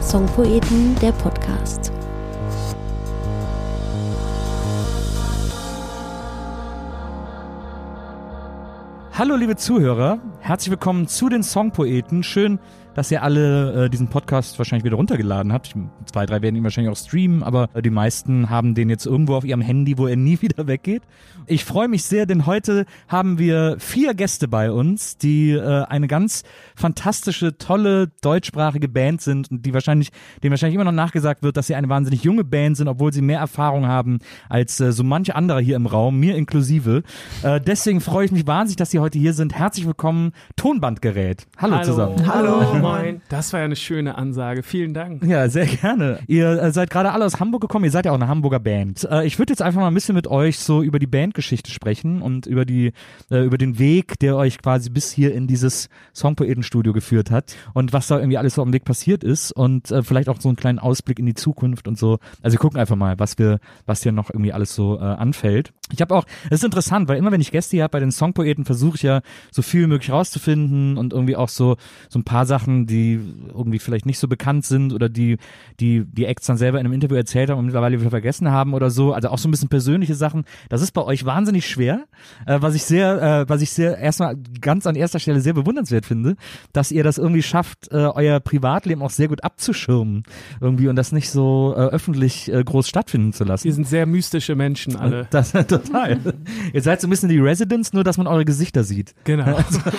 Songpoeten, der Podcast. Hallo liebe Zuhörer, herzlich willkommen zu den Songpoeten. Schön, dass ihr alle diesen Podcast wahrscheinlich wieder runtergeladen habt. 2, 3 werden ihn wahrscheinlich auch streamen, aber die meisten haben den jetzt irgendwo auf ihrem Handy, wo er nie wieder weggeht. Ich freue mich sehr, denn heute haben wir 4 Gäste bei uns, die eine ganz fantastische, tolle deutschsprachige Band sind und denen wahrscheinlich immer noch nachgesagt wird, dass sie eine wahnsinnig junge Band sind, obwohl sie mehr Erfahrung haben als so manche andere hier im Raum, mir inklusive. Deswegen freue ich mich wahnsinnig, dass sie heute hier sind. Herzlich willkommen, Tonbandgerät. Hallo zusammen. Hallo. Moin. Das war ja eine schöne Ansage. Vielen Dank. Ja, sehr gerne. Ihr seid gerade alle aus Hamburg gekommen. Ihr seid ja auch eine Hamburger Band. Ich würde jetzt einfach mal ein bisschen mit euch so über die Bandgeschichte sprechen und über den Weg, der euch quasi bis hier in dieses Songpoetenstudio geführt hat und was da irgendwie alles so am Weg passiert ist und vielleicht auch so einen kleinen Ausblick in die Zukunft und so. Also wir gucken einfach mal, was hier noch irgendwie alles so anfällt. Ich habe auch, es ist interessant, weil immer wenn ich Gäste hier habe bei den Songpoeten, versuche ich ja so viel wie möglich rauszufinden und irgendwie auch so ein paar Sachen, die irgendwie vielleicht nicht so bekannt sind oder die Acts dann selber in einem Interview erzählt haben und mittlerweile wieder vergessen haben oder so. Also auch so ein bisschen persönliche Sachen. Das ist bei euch wahnsinnig schwer, was ich sehr erstmal ganz an erster Stelle sehr bewundernswert finde, dass ihr das irgendwie schafft, euer Privatleben auch sehr gut abzuschirmen irgendwie und das nicht so öffentlich groß stattfinden zu lassen. Wir sind sehr mystische Menschen alle. Das total. Ihr seid so ein bisschen die Residents, nur dass man eure Gesichter sieht. Genau.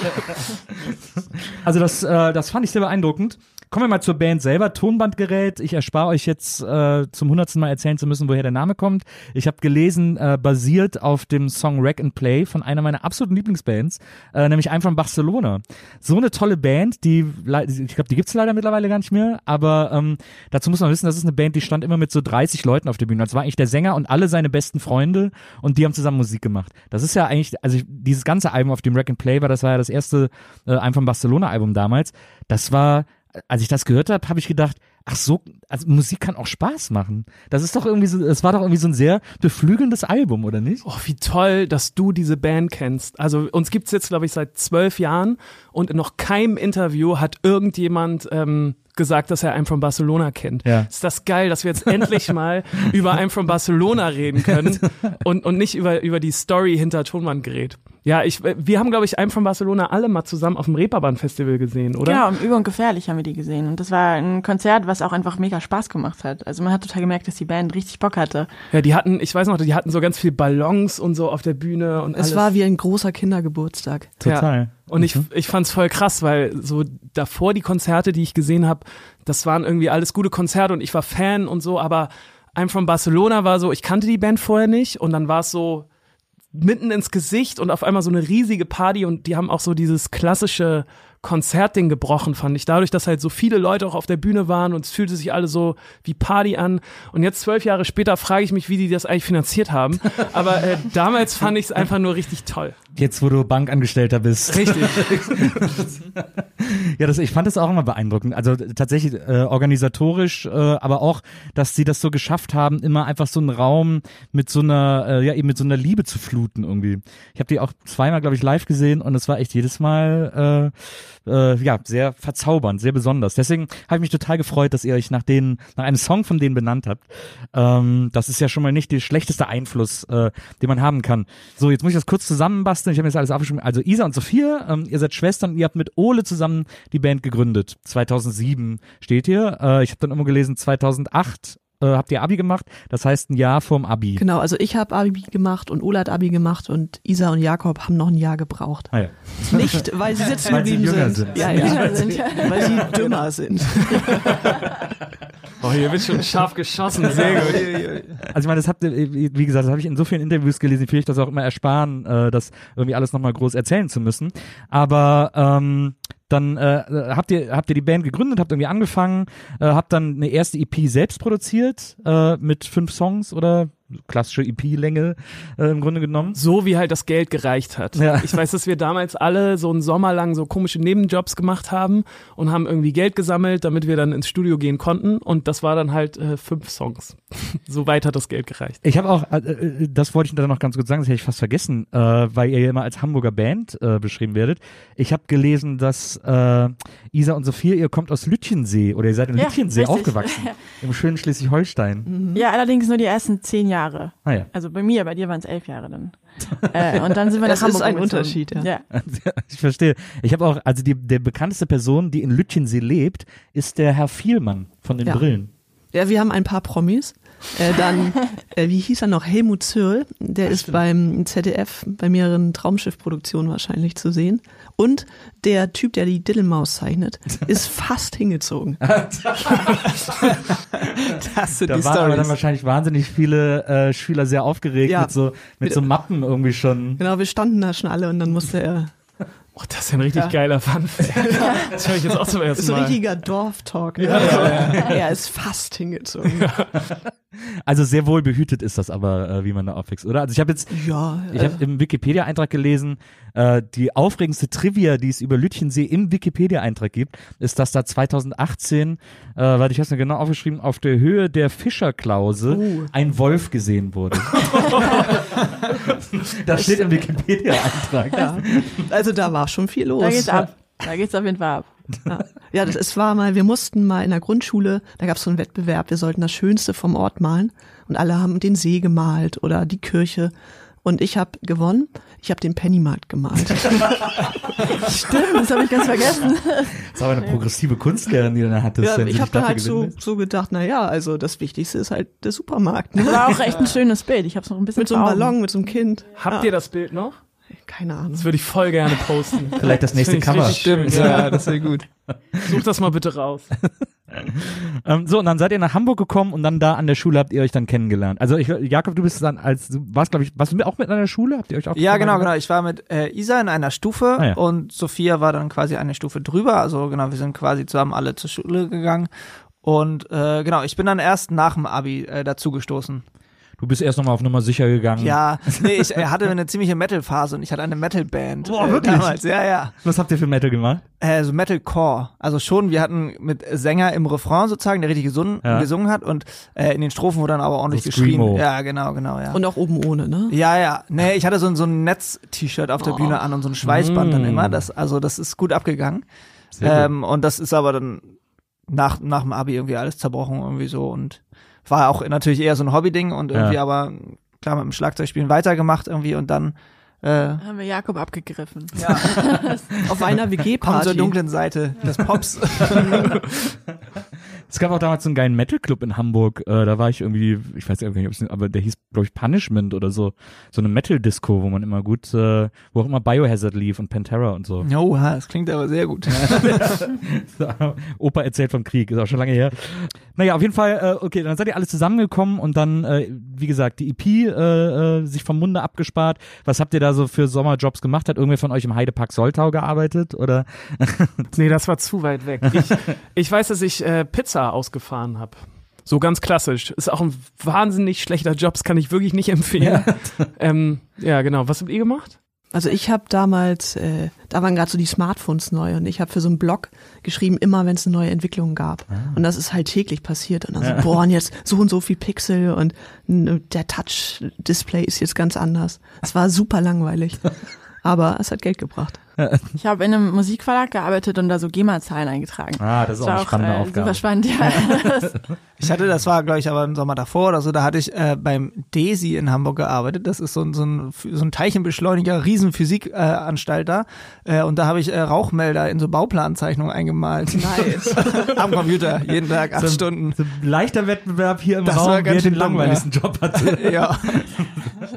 Also das fand ich sehr beeindruckend. Kommen wir mal zur Band selber, Tonbandgerät. Ich erspare euch jetzt zum 100. Mal erzählen zu müssen, woher der Name kommt. Ich habe gelesen, basiert auf dem Song Wreck and Play von einer meiner absoluten Lieblingsbands, nämlich I'm from Barcelona. So eine tolle Band, ich glaube, die gibt's leider mittlerweile gar nicht mehr, aber dazu muss man wissen, das ist eine Band, die stand immer mit so 30 Leuten auf der Bühne. Das war eigentlich der Sänger und alle seine besten Freunde und die haben zusammen Musik gemacht. Das ist ja eigentlich, also dieses ganze Album auf dem Wreck and Play das war ja das erste I'm from Barcelona Album damals. Das war, als ich das gehört habe, habe ich gedacht, ach so, also Musik kann auch Spaß machen. Das ist doch irgendwie so, es war doch irgendwie so ein sehr beflügelndes Album, oder nicht? Oh, wie toll, dass du diese Band kennst. Also uns gibt's jetzt, glaube ich, seit 12 Jahren und in noch keinem Interview hat irgendjemand gesagt, dass er I'm from Barcelona kennt. Ja. Ist das geil, dass wir jetzt endlich mal über I'm from Barcelona reden können und nicht über die Story hinter Tonbandgerät. Ja, wir haben, glaube ich, I'm from Barcelona alle mal zusammen auf dem Reeperbahn-Festival gesehen, oder? Genau, im Über und Gefährlich haben wir die gesehen. Und das war ein Konzert, was auch einfach mega Spaß gemacht hat. Also man hat total gemerkt, dass die Band richtig Bock hatte. Ja, die hatten so ganz viel Ballons und so auf der Bühne und alles. Es war wie ein großer Kindergeburtstag. Total. Ja. Und ich fand's voll krass, weil so davor die Konzerte, die ich gesehen habe, das waren irgendwie alles gute Konzerte und ich war Fan und so, aber I'm from Barcelona war so, ich kannte die Band vorher nicht und dann war es so mitten ins Gesicht und auf einmal so eine riesige Party und die haben auch so dieses klassische Konzertding gebrochen, fand ich. Dadurch, dass halt so viele Leute auch auf der Bühne waren und es fühlte sich alle so wie Party an. Und jetzt 12 Jahre später frage ich mich, wie die das eigentlich finanziert haben. Aber damals fand ich es einfach nur richtig toll. Jetzt, wo du Bankangestellter bist. Richtig. Ja, ich fand das auch immer beeindruckend. Also tatsächlich organisatorisch, aber auch, dass sie das so geschafft haben, immer einfach so einen Raum mit so einer, eben mit so einer Liebe zu fluten irgendwie. Ich habe die auch zweimal, glaube ich, live gesehen und es war echt jedes Mal sehr verzaubernd, sehr besonders. Deswegen habe ich mich total gefreut, dass ihr euch nach einem Song von denen benannt habt. Das ist ja schon mal nicht der schlechteste Einfluss, den man haben kann. So, jetzt muss ich das kurz zusammenbasteln. Ich habe mir das alles aufgeschrieben. Also Isa und Sophia, ihr seid Schwestern und ihr habt mit Ole zusammen die Band gegründet. 2007 steht hier. Ich habe dann immer gelesen, 2008 habt ihr Abi gemacht, das heißt ein Jahr vorm Abi. Genau, also ich habe Abi gemacht und Ola hat Abi gemacht und Isa und Jakob haben noch ein Jahr gebraucht. Ah, ja. Nicht, weil sie sitzen geblieben sind. Ja, weil sie dümmer sind. Oh, hier wird schon scharf geschossen. Sehr gut. Also ich meine, wie gesagt, das habe ich in so vielen Interviews gelesen, ich will euch das auch immer ersparen, das irgendwie alles nochmal groß erzählen zu müssen. Aber dann habt ihr die Band gegründet, habt irgendwie angefangen, habt dann eine erste EP selbst produziert mit 5 Songs oder klassische EP-Länge im Grunde genommen. So wie halt das Geld gereicht hat. Ja. Ich weiß, dass wir damals alle so einen Sommer lang so komische Nebenjobs gemacht haben und haben irgendwie Geld gesammelt, damit wir dann ins Studio gehen konnten und das war dann halt 5 Songs. So weit hat das Geld gereicht. Ich habe auch, das wollte ich dann noch ganz kurz sagen, das hätte ich fast vergessen, weil ihr ja immer als Hamburger Band beschrieben werdet. Ich habe gelesen, dass Isa und Sophia, ihr kommt aus Lütjensee oder ihr seid in Lütjensee richtig. aufgewachsen, im schönen Schleswig-Holstein. Ja, allerdings nur die ersten 10 Jahre. Ah ja. Also bei mir, bei dir waren es 11 Jahre dann. Und dann sind wir Das nach Hamburg ist ein umgezogen. Unterschied, ja. Ich verstehe. Ich habe auch, also der bekannteste Person, die in Lütjensee lebt, ist der Herr Vielmann von den Ja. Brillen. Ja, wir haben ein paar Promis. Wie hieß er noch? Helmut Zürl, der ist beim ZDF bei mehreren Traumschiff-Produktionen wahrscheinlich zu sehen. Und der Typ, der die Diddlemaus zeichnet, ist fast hingezogen. Das sind Da die waren aber dann Stories. wahrscheinlich wahnsinnig viele Schüler sehr aufgeregt Ja. mit so Mappen irgendwie schon. Genau, wir standen da schon alle und dann musste er. Oh, das ist ja ein richtig geiler Fun-Fact. Das höre ich jetzt auch zum Das ersten ist so ein Mal. richtiger Dorftalk. Ne? Er ist fast hingezogen. Also sehr wohl behütet ist das aber, wie man da aufwächst, oder? Also ich habe im Wikipedia-Eintrag gelesen, die aufregendste Trivia, die es über Lütjensee im Wikipedia-Eintrag gibt, ist, dass da 2018, weil ich habe es mir genau aufgeschrieben, auf der Höhe der Fischerklause ein Wolf gesehen wurde. Das steht im Wikipedia-Eintrag. Ja. Also da war schon viel los. Da geht's ab. Da geht's auf jeden Fall ab. Ja, es war mal, wir mussten mal in der Grundschule, da gab es so einen Wettbewerb, wir sollten das Schönste vom Ort malen und alle haben den See gemalt oder die Kirche und ich habe gewonnen, ich habe den Pennymarkt gemalt. Stimmt, das habe ich ganz vergessen. Das ist aber eine progressive Kunstlehrerin, die du da hattest. Ja, wenn sie ich dich habe dann dafür halt gewinnen so gedacht, na ja, also das Wichtigste ist halt der Supermarkt. Ne? War auch echt ein schönes Bild. Ich habe es noch ein bisschen Mit so einem vor Augen. Ballon, mit so einem Kind. Habt ihr das Bild noch? Keine Ahnung. Das würde ich voll gerne posten. Vielleicht das nächste Finde ich Cover. richtig schön. Stimmt, ja, das wäre gut. Such das mal bitte raus. So, und dann seid ihr nach Hamburg gekommen und dann da an der Schule habt ihr euch dann kennengelernt. Also Jakob, du bist dann warst du auch mit an der Schule? Habt ihr euch auch Ja, genau. kennengelernt? Ich war mit Isa in einer Stufe Ah, ja. und Sophia war dann quasi eine Stufe drüber. Also genau, wir sind quasi zusammen alle zur Schule gegangen. Und ich bin dann erst nach dem Abi dazugestoßen. Du bist erst nochmal auf Nummer sicher gegangen. Ja, nee, ich hatte eine ziemliche Metal-Phase und ich hatte eine Metal-Band. Boah, wirklich? Damals. Ja. Was habt ihr für Metal gemacht? So Metalcore. Also schon, wir hatten mit Sänger im Refrain sozusagen, der richtig gesungen hat und in den Strophen wurde dann aber ordentlich So geschrien. Screamo. Ja, genau, ja. Und auch oben ohne, ne? Ja. Nee, ich hatte so ein Netz-T-Shirt auf der Bühne an und so ein Schweißband dann immer. Das ist gut abgegangen. Sehr gut. Und das ist aber dann nach dem Abi irgendwie alles zerbrochen irgendwie so und war auch natürlich eher so ein Hobby-Ding und irgendwie aber klar mit dem Schlagzeugspielen weitergemacht irgendwie und dann Haben wir Jakob abgegriffen. Auf einer kommt zur WG-Party. dunklen Seite des Pops. Es gab auch damals so einen geilen Metal-Club in Hamburg. Da war ich irgendwie, ich weiß nicht, aber der hieß, glaube ich, Punishment oder so. So eine Metal-Disco, wo man immer gut, wo auch immer Biohazard lief und Pantera und so. Oha, das klingt aber sehr gut. Opa erzählt vom Krieg, ist auch schon lange her. Naja, auf jeden Fall, okay, dann seid ihr alle zusammengekommen und dann, wie gesagt, die EP sich vom Munde abgespart. Was habt ihr da so für Sommerjobs gemacht? Hat irgendwer von euch im Heidepark Soltau gearbeitet? Oder? Nee, das war zu weit weg. Ich weiß, dass ich Pizza ausgefahren habe. So ganz klassisch. Ist auch ein wahnsinnig schlechter Job, das kann ich wirklich nicht empfehlen. Ja, genau. Was habt ihr gemacht? Also ich habe damals, da waren gerade so die Smartphones neu und ich habe für so einen Blog geschrieben, immer wenn es eine neue Entwicklung gab. Und das ist halt täglich passiert. Und dann so, boah, und jetzt so und so viel Pixel und der Touch-Display ist jetzt ganz anders. Es war super langweilig. Aber es hat Geld gebracht. Ich habe in einem Musikverlag gearbeitet und da so GEMA-Zahlen eingetragen. Ah, das ist auch eine spannende Aufgabe. Super spannend, ja. Das war, glaube ich, aber im Sommer davor oder so, da hatte ich beim DESI in Hamburg gearbeitet. Das ist so ein Teilchenbeschleuniger, Riesenphysikanstalt da. Und da habe ich Rauchmelder in so Bauplanzeichnungen eingemalt. Nice. Am Computer, jeden Tag 8 Stunden. So ein leichter Wettbewerb hier im Das Raum, war ganz wer schön den dumm, langweiligsten Job hatte. Ja.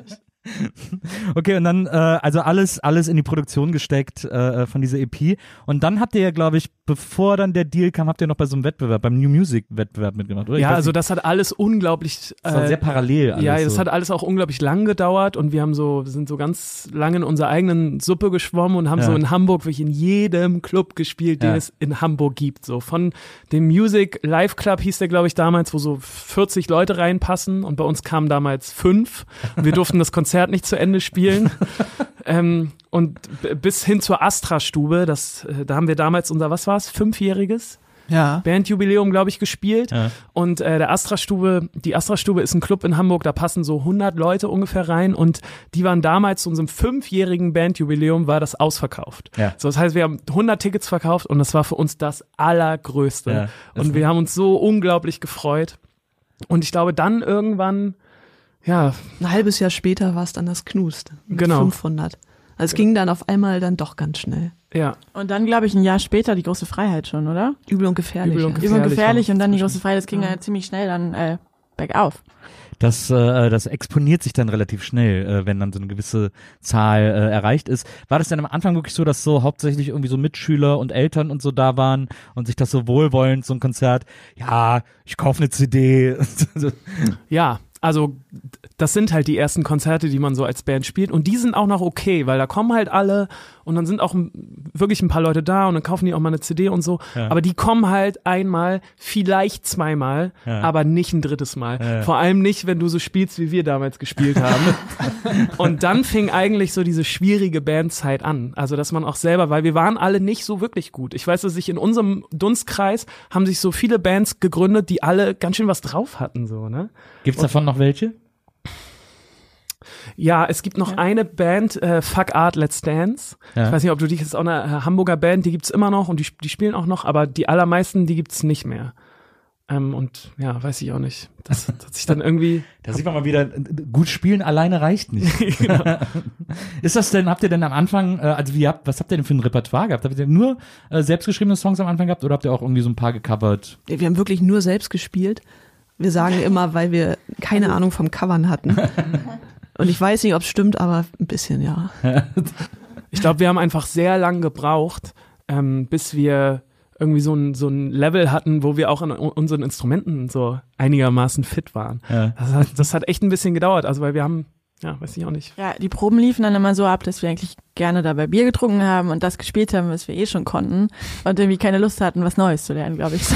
Okay, und dann also alles in die Produktion gesteckt von dieser EP. Und dann habt ihr ja, glaube ich, bevor dann der Deal kam, habt ihr noch bei so einem Wettbewerb, beim New Music Wettbewerb mitgemacht, oder? Ja, also das hat alles unglaublich. Das war sehr parallel alles. Ja, das so. hat alles auch unglaublich lang gedauert und wir sind so ganz lange in unserer eigenen Suppe geschwommen und haben so in Hamburg wirklich in jedem Club gespielt, den es in Hamburg gibt. So von dem Music Live Club hieß der, glaube ich, damals, wo so 40 Leute reinpassen und bei uns kamen damals 5. Wir durften das Konzert nicht zu Ende spielen. Und bis hin zur Astra-Stube, da haben wir damals unser, was war's, 5-jähriges Bandjubiläum, glaube ich, gespielt. Ja. Und die Astra-Stube ist ein Club in Hamburg, da passen so 100 Leute ungefähr rein und die waren damals zu unserem 5-jährigen Bandjubiläum, war das ausverkauft. Ja. So, das heißt, wir haben 100 Tickets verkauft und das war für uns das Allergrößte. Ja, und wir haben uns so unglaublich gefreut. Und ich glaube, dann irgendwann, ein halbes Jahr später war es dann das Knust. Genau. 500. Also es ging dann auf einmal dann doch ganz schnell. Ja. Und dann, glaube ich, ein Jahr später die große Freiheit schon, oder? Übel und gefährlich. Übel und gefährlich und dann die große Freiheit. Das ging ja ziemlich schnell dann bergauf. Das exponiert sich dann relativ schnell, wenn dann so eine gewisse Zahl erreicht ist. War das denn am Anfang wirklich so, dass so hauptsächlich irgendwie so Mitschüler und Eltern und so da waren und sich das so wohlwollend, so ein Konzert, ich kaufe eine CD. Ja, also das sind halt die ersten Konzerte, die man so als Band spielt und die sind auch noch okay, weil da kommen halt alle und dann sind auch wirklich ein paar Leute da und dann kaufen die auch mal eine CD und so, aber die kommen halt einmal, vielleicht zweimal, aber nicht ein drittes Mal. Ja. Vor allem nicht, wenn du so spielst, wie wir damals gespielt haben. Und dann fing eigentlich so diese schwierige Bandzeit an, also dass man auch selber, weil wir waren alle nicht so wirklich gut. Ich weiß, dass sich in unserem Dunstkreis haben sich so viele Bands gegründet, die alle ganz schön was drauf hatten, so, ne? Gibt's davon noch welche? Ja, es gibt noch eine Band, Fuck Art, Let's Dance. Ja. Ich weiß nicht, ob du die, das ist auch eine Hamburger Band, die gibt's immer noch und die spielen auch noch, aber die allermeisten, die gibt's nicht mehr. Und ja, weiß ich auch nicht. Das hat sich dann irgendwie. Da sieht man mal wieder, gut spielen alleine reicht nicht. Genau. Ist das denn, habt ihr denn am Anfang, was habt ihr denn für ein Repertoire gehabt? Habt ihr nur selbstgeschriebene Songs am Anfang gehabt oder habt ihr auch irgendwie so ein paar gecovert? Wir haben wirklich nur selbst gespielt. Wir sagen immer, weil wir keine Ahnung vom Covern hatten. Und ich weiß nicht, ob es stimmt, aber ein bisschen, ja. Ich glaube, wir haben einfach sehr lang gebraucht, bis wir irgendwie so ein Level hatten, wo wir auch an unseren Instrumenten so einigermaßen fit waren. Ja. Das hat echt ein bisschen gedauert, also weil wir haben, weiß ich auch nicht. Ja, die Proben liefen dann immer so ab, dass wir eigentlich gerne dabei Bier getrunken haben und das gespielt haben, was wir schon konnten und irgendwie keine Lust hatten, was Neues zu lernen, glaube ich.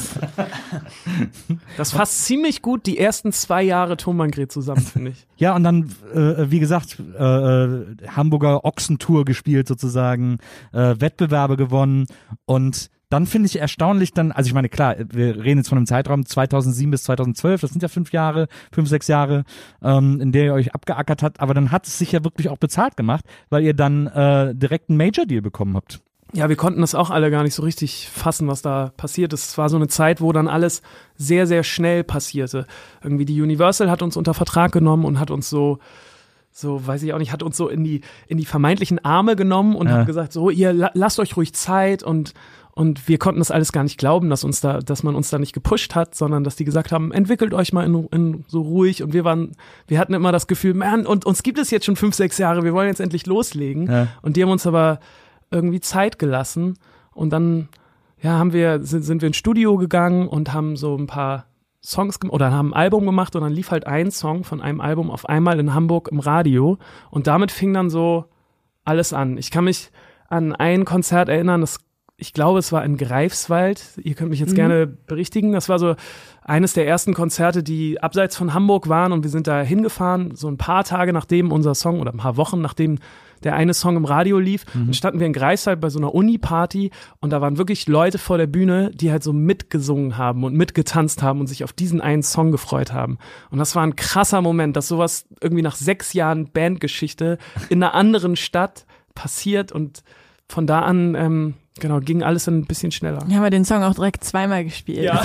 Das fasst ziemlich gut die ersten 2 Jahre Tonbandgerät zusammen, finde ich. Ja, und dann, wie gesagt, Hamburger Ochsentour gespielt sozusagen, Wettbewerbe gewonnen und dann finde ich erstaunlich also ich meine, klar, wir reden jetzt von einem Zeitraum 2007 bis 2012, das sind ja 5, 6 Jahre, in der ihr euch abgeackert habt, aber dann hat es sich ja wirklich auch bezahlt gemacht, weil ihr dann direkt einen Major-Deal bekommen habt. Ja, wir konnten das auch alle gar nicht so richtig fassen, was da passiert ist. Es war so eine Zeit, wo dann alles sehr, sehr schnell passierte. Irgendwie die Universal hat uns unter Vertrag genommen und hat uns so weiß ich auch nicht, hat uns so in die vermeintlichen Arme genommen und hat gesagt, so, ihr lasst euch ruhig Zeit und wir konnten das alles gar nicht glauben, dass man uns da nicht gepusht hat, sondern dass die gesagt haben, entwickelt euch mal in so ruhig und wir hatten immer das Gefühl, man, und uns gibt es jetzt schon 5, 6 Jahre, wir wollen jetzt endlich loslegen und die haben uns aber irgendwie Zeit gelassen und dann sind wir ins Studio gegangen und haben so ein paar Songs oder haben ein Album gemacht und dann lief halt ein Song von einem Album auf einmal in Hamburg im Radio und damit fing dann so alles an. Ich kann mich an ein Konzert erinnern, ich glaube, es war in Greifswald. Ihr könnt mich jetzt gerne berichtigen. Das war so eines der ersten Konzerte, die abseits von Hamburg waren und wir sind da hingefahren, so ein paar Tage nachdem unser Song oder ein paar Wochen nachdem der eine Song im Radio lief. Dann standen wir in Greifswald bei so einer Uni-Party und da waren wirklich Leute vor der Bühne, die halt so mitgesungen haben und mitgetanzt haben und sich auf diesen einen Song gefreut haben. Und das war ein krasser Moment, dass sowas irgendwie nach 6 Jahren Bandgeschichte in einer anderen Stadt passiert und von da an, genau, ging alles dann ein bisschen schneller. Wir haben ja den Song auch direkt zweimal gespielt. Ja.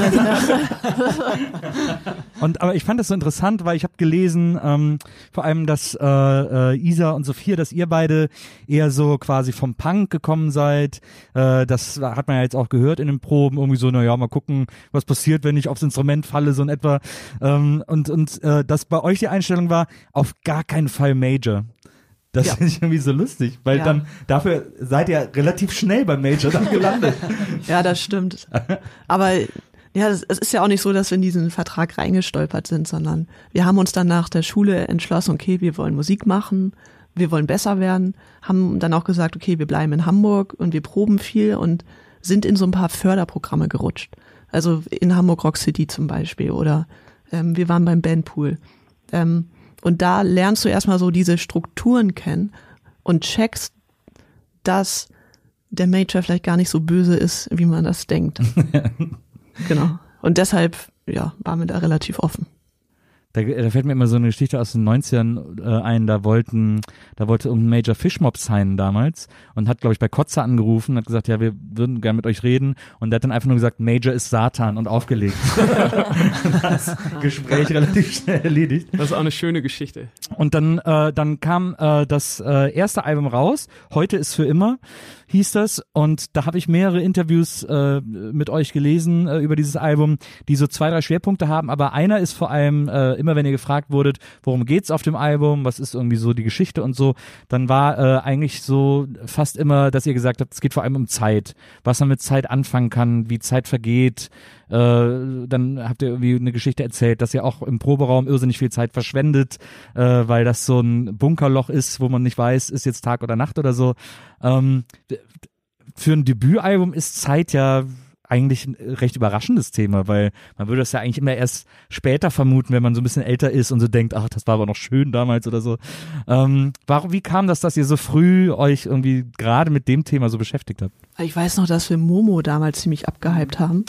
Aber ich fand das so interessant, weil ich habe gelesen, vor allem, dass Isa und Sophia, dass ihr beide eher so quasi vom Punk gekommen seid. Das hat man ja jetzt auch gehört in den Proben, irgendwie so, naja, mal gucken, was passiert, wenn ich aufs Instrument falle, so in etwa. Und dass bei euch die Einstellung war, auf gar keinen Fall Major. Das finde ich irgendwie so lustig, weil dann dafür seid ihr relativ schnell beim Major dann gelandet. Ja, das stimmt. Aber ja, es ist ja auch nicht so, dass wir in diesen Vertrag reingestolpert sind, sondern wir haben uns dann nach der Schule entschlossen, okay, wir wollen Musik machen, wir wollen besser werden, haben dann auch gesagt, okay, wir bleiben in Hamburg und wir proben viel und sind in so ein paar Förderprogramme gerutscht. Also in Hamburg Rock City zum Beispiel oder wir waren beim Bandpool. Und da lernst du erstmal so diese Strukturen kennen und checkst, dass der Major vielleicht gar nicht so böse ist, wie man das denkt. Genau. Und deshalb, waren wir da relativ offen. Da fällt mir immer so eine Geschichte aus den 90ern ein, da wollte ein Major Fishmob signen damals und hat, glaube ich, bei Kotze angerufen und hat gesagt, ja, wir würden gerne mit euch reden und der hat dann einfach nur gesagt, Major ist Satan und aufgelegt. Das Gespräch relativ schnell erledigt. Das ist auch eine schöne Geschichte. Und dann kam das erste Album raus, Heute ist für immer, hieß das, und da habe ich mehrere Interviews mit euch gelesen über dieses Album, die so 2, 3 Schwerpunkte haben, aber einer ist vor allem immer wenn ihr gefragt wurdet, worum geht's auf dem Album, was ist irgendwie so die Geschichte und so, dann war eigentlich so fast immer, dass ihr gesagt habt, es geht vor allem um Zeit, was man mit Zeit anfangen kann, wie Zeit vergeht. Dann habt ihr irgendwie eine Geschichte erzählt, dass ihr auch im Proberaum irrsinnig viel Zeit verschwendet, weil das so ein Bunkerloch ist, wo man nicht weiß, ist jetzt Tag oder Nacht oder so. Für ein Debütalbum ist Zeit ja eigentlich ein recht überraschendes Thema, weil man würde das ja eigentlich immer erst später vermuten, wenn man so ein bisschen älter ist und so denkt, ach, das war aber noch schön damals oder so. Wie kam das, dass ihr so früh euch irgendwie gerade mit dem Thema so beschäftigt habt? Ich weiß noch, dass wir Momo damals ziemlich abgehypt haben.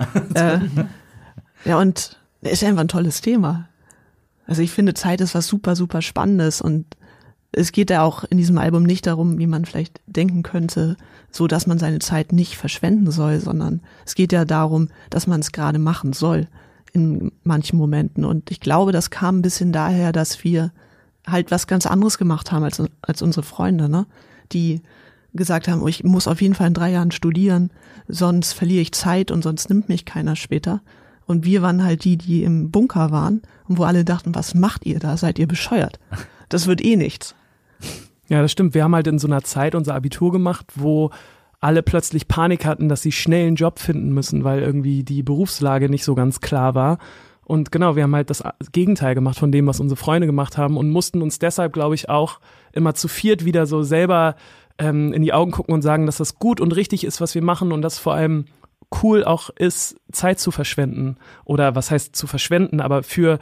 Ja, und ist ja einfach ein tolles Thema. Also ich finde, Zeit ist was super, super Spannendes und es geht ja auch in diesem Album nicht darum, wie man vielleicht denken könnte, so dass man seine Zeit nicht verschwenden soll, sondern es geht ja darum, dass man es gerade machen soll in manchen Momenten. Und ich glaube, das kam ein bisschen daher, dass wir halt was ganz anderes gemacht haben als unsere Freunde, ne? Die gesagt haben, oh, ich muss auf jeden Fall in 3 Jahren studieren, sonst verliere ich Zeit und sonst nimmt mich keiner später. Und wir waren halt die im Bunker waren und wo alle dachten, was macht ihr da? Seid ihr bescheuert? Das wird eh nichts. Ja, das stimmt. Wir haben halt in so einer Zeit unser Abitur gemacht, wo alle plötzlich Panik hatten, dass sie schnell einen Job finden müssen, weil irgendwie die Berufslage nicht so ganz klar war. Und genau, wir haben halt das Gegenteil gemacht von dem, was unsere Freunde gemacht haben und mussten uns deshalb, glaube ich, auch immer zu viert wieder so selber in die Augen gucken und sagen, dass das gut und richtig ist, was wir machen und dass vor allem cool auch ist, Zeit zu verschwenden. Oder was heißt zu verschwenden, aber für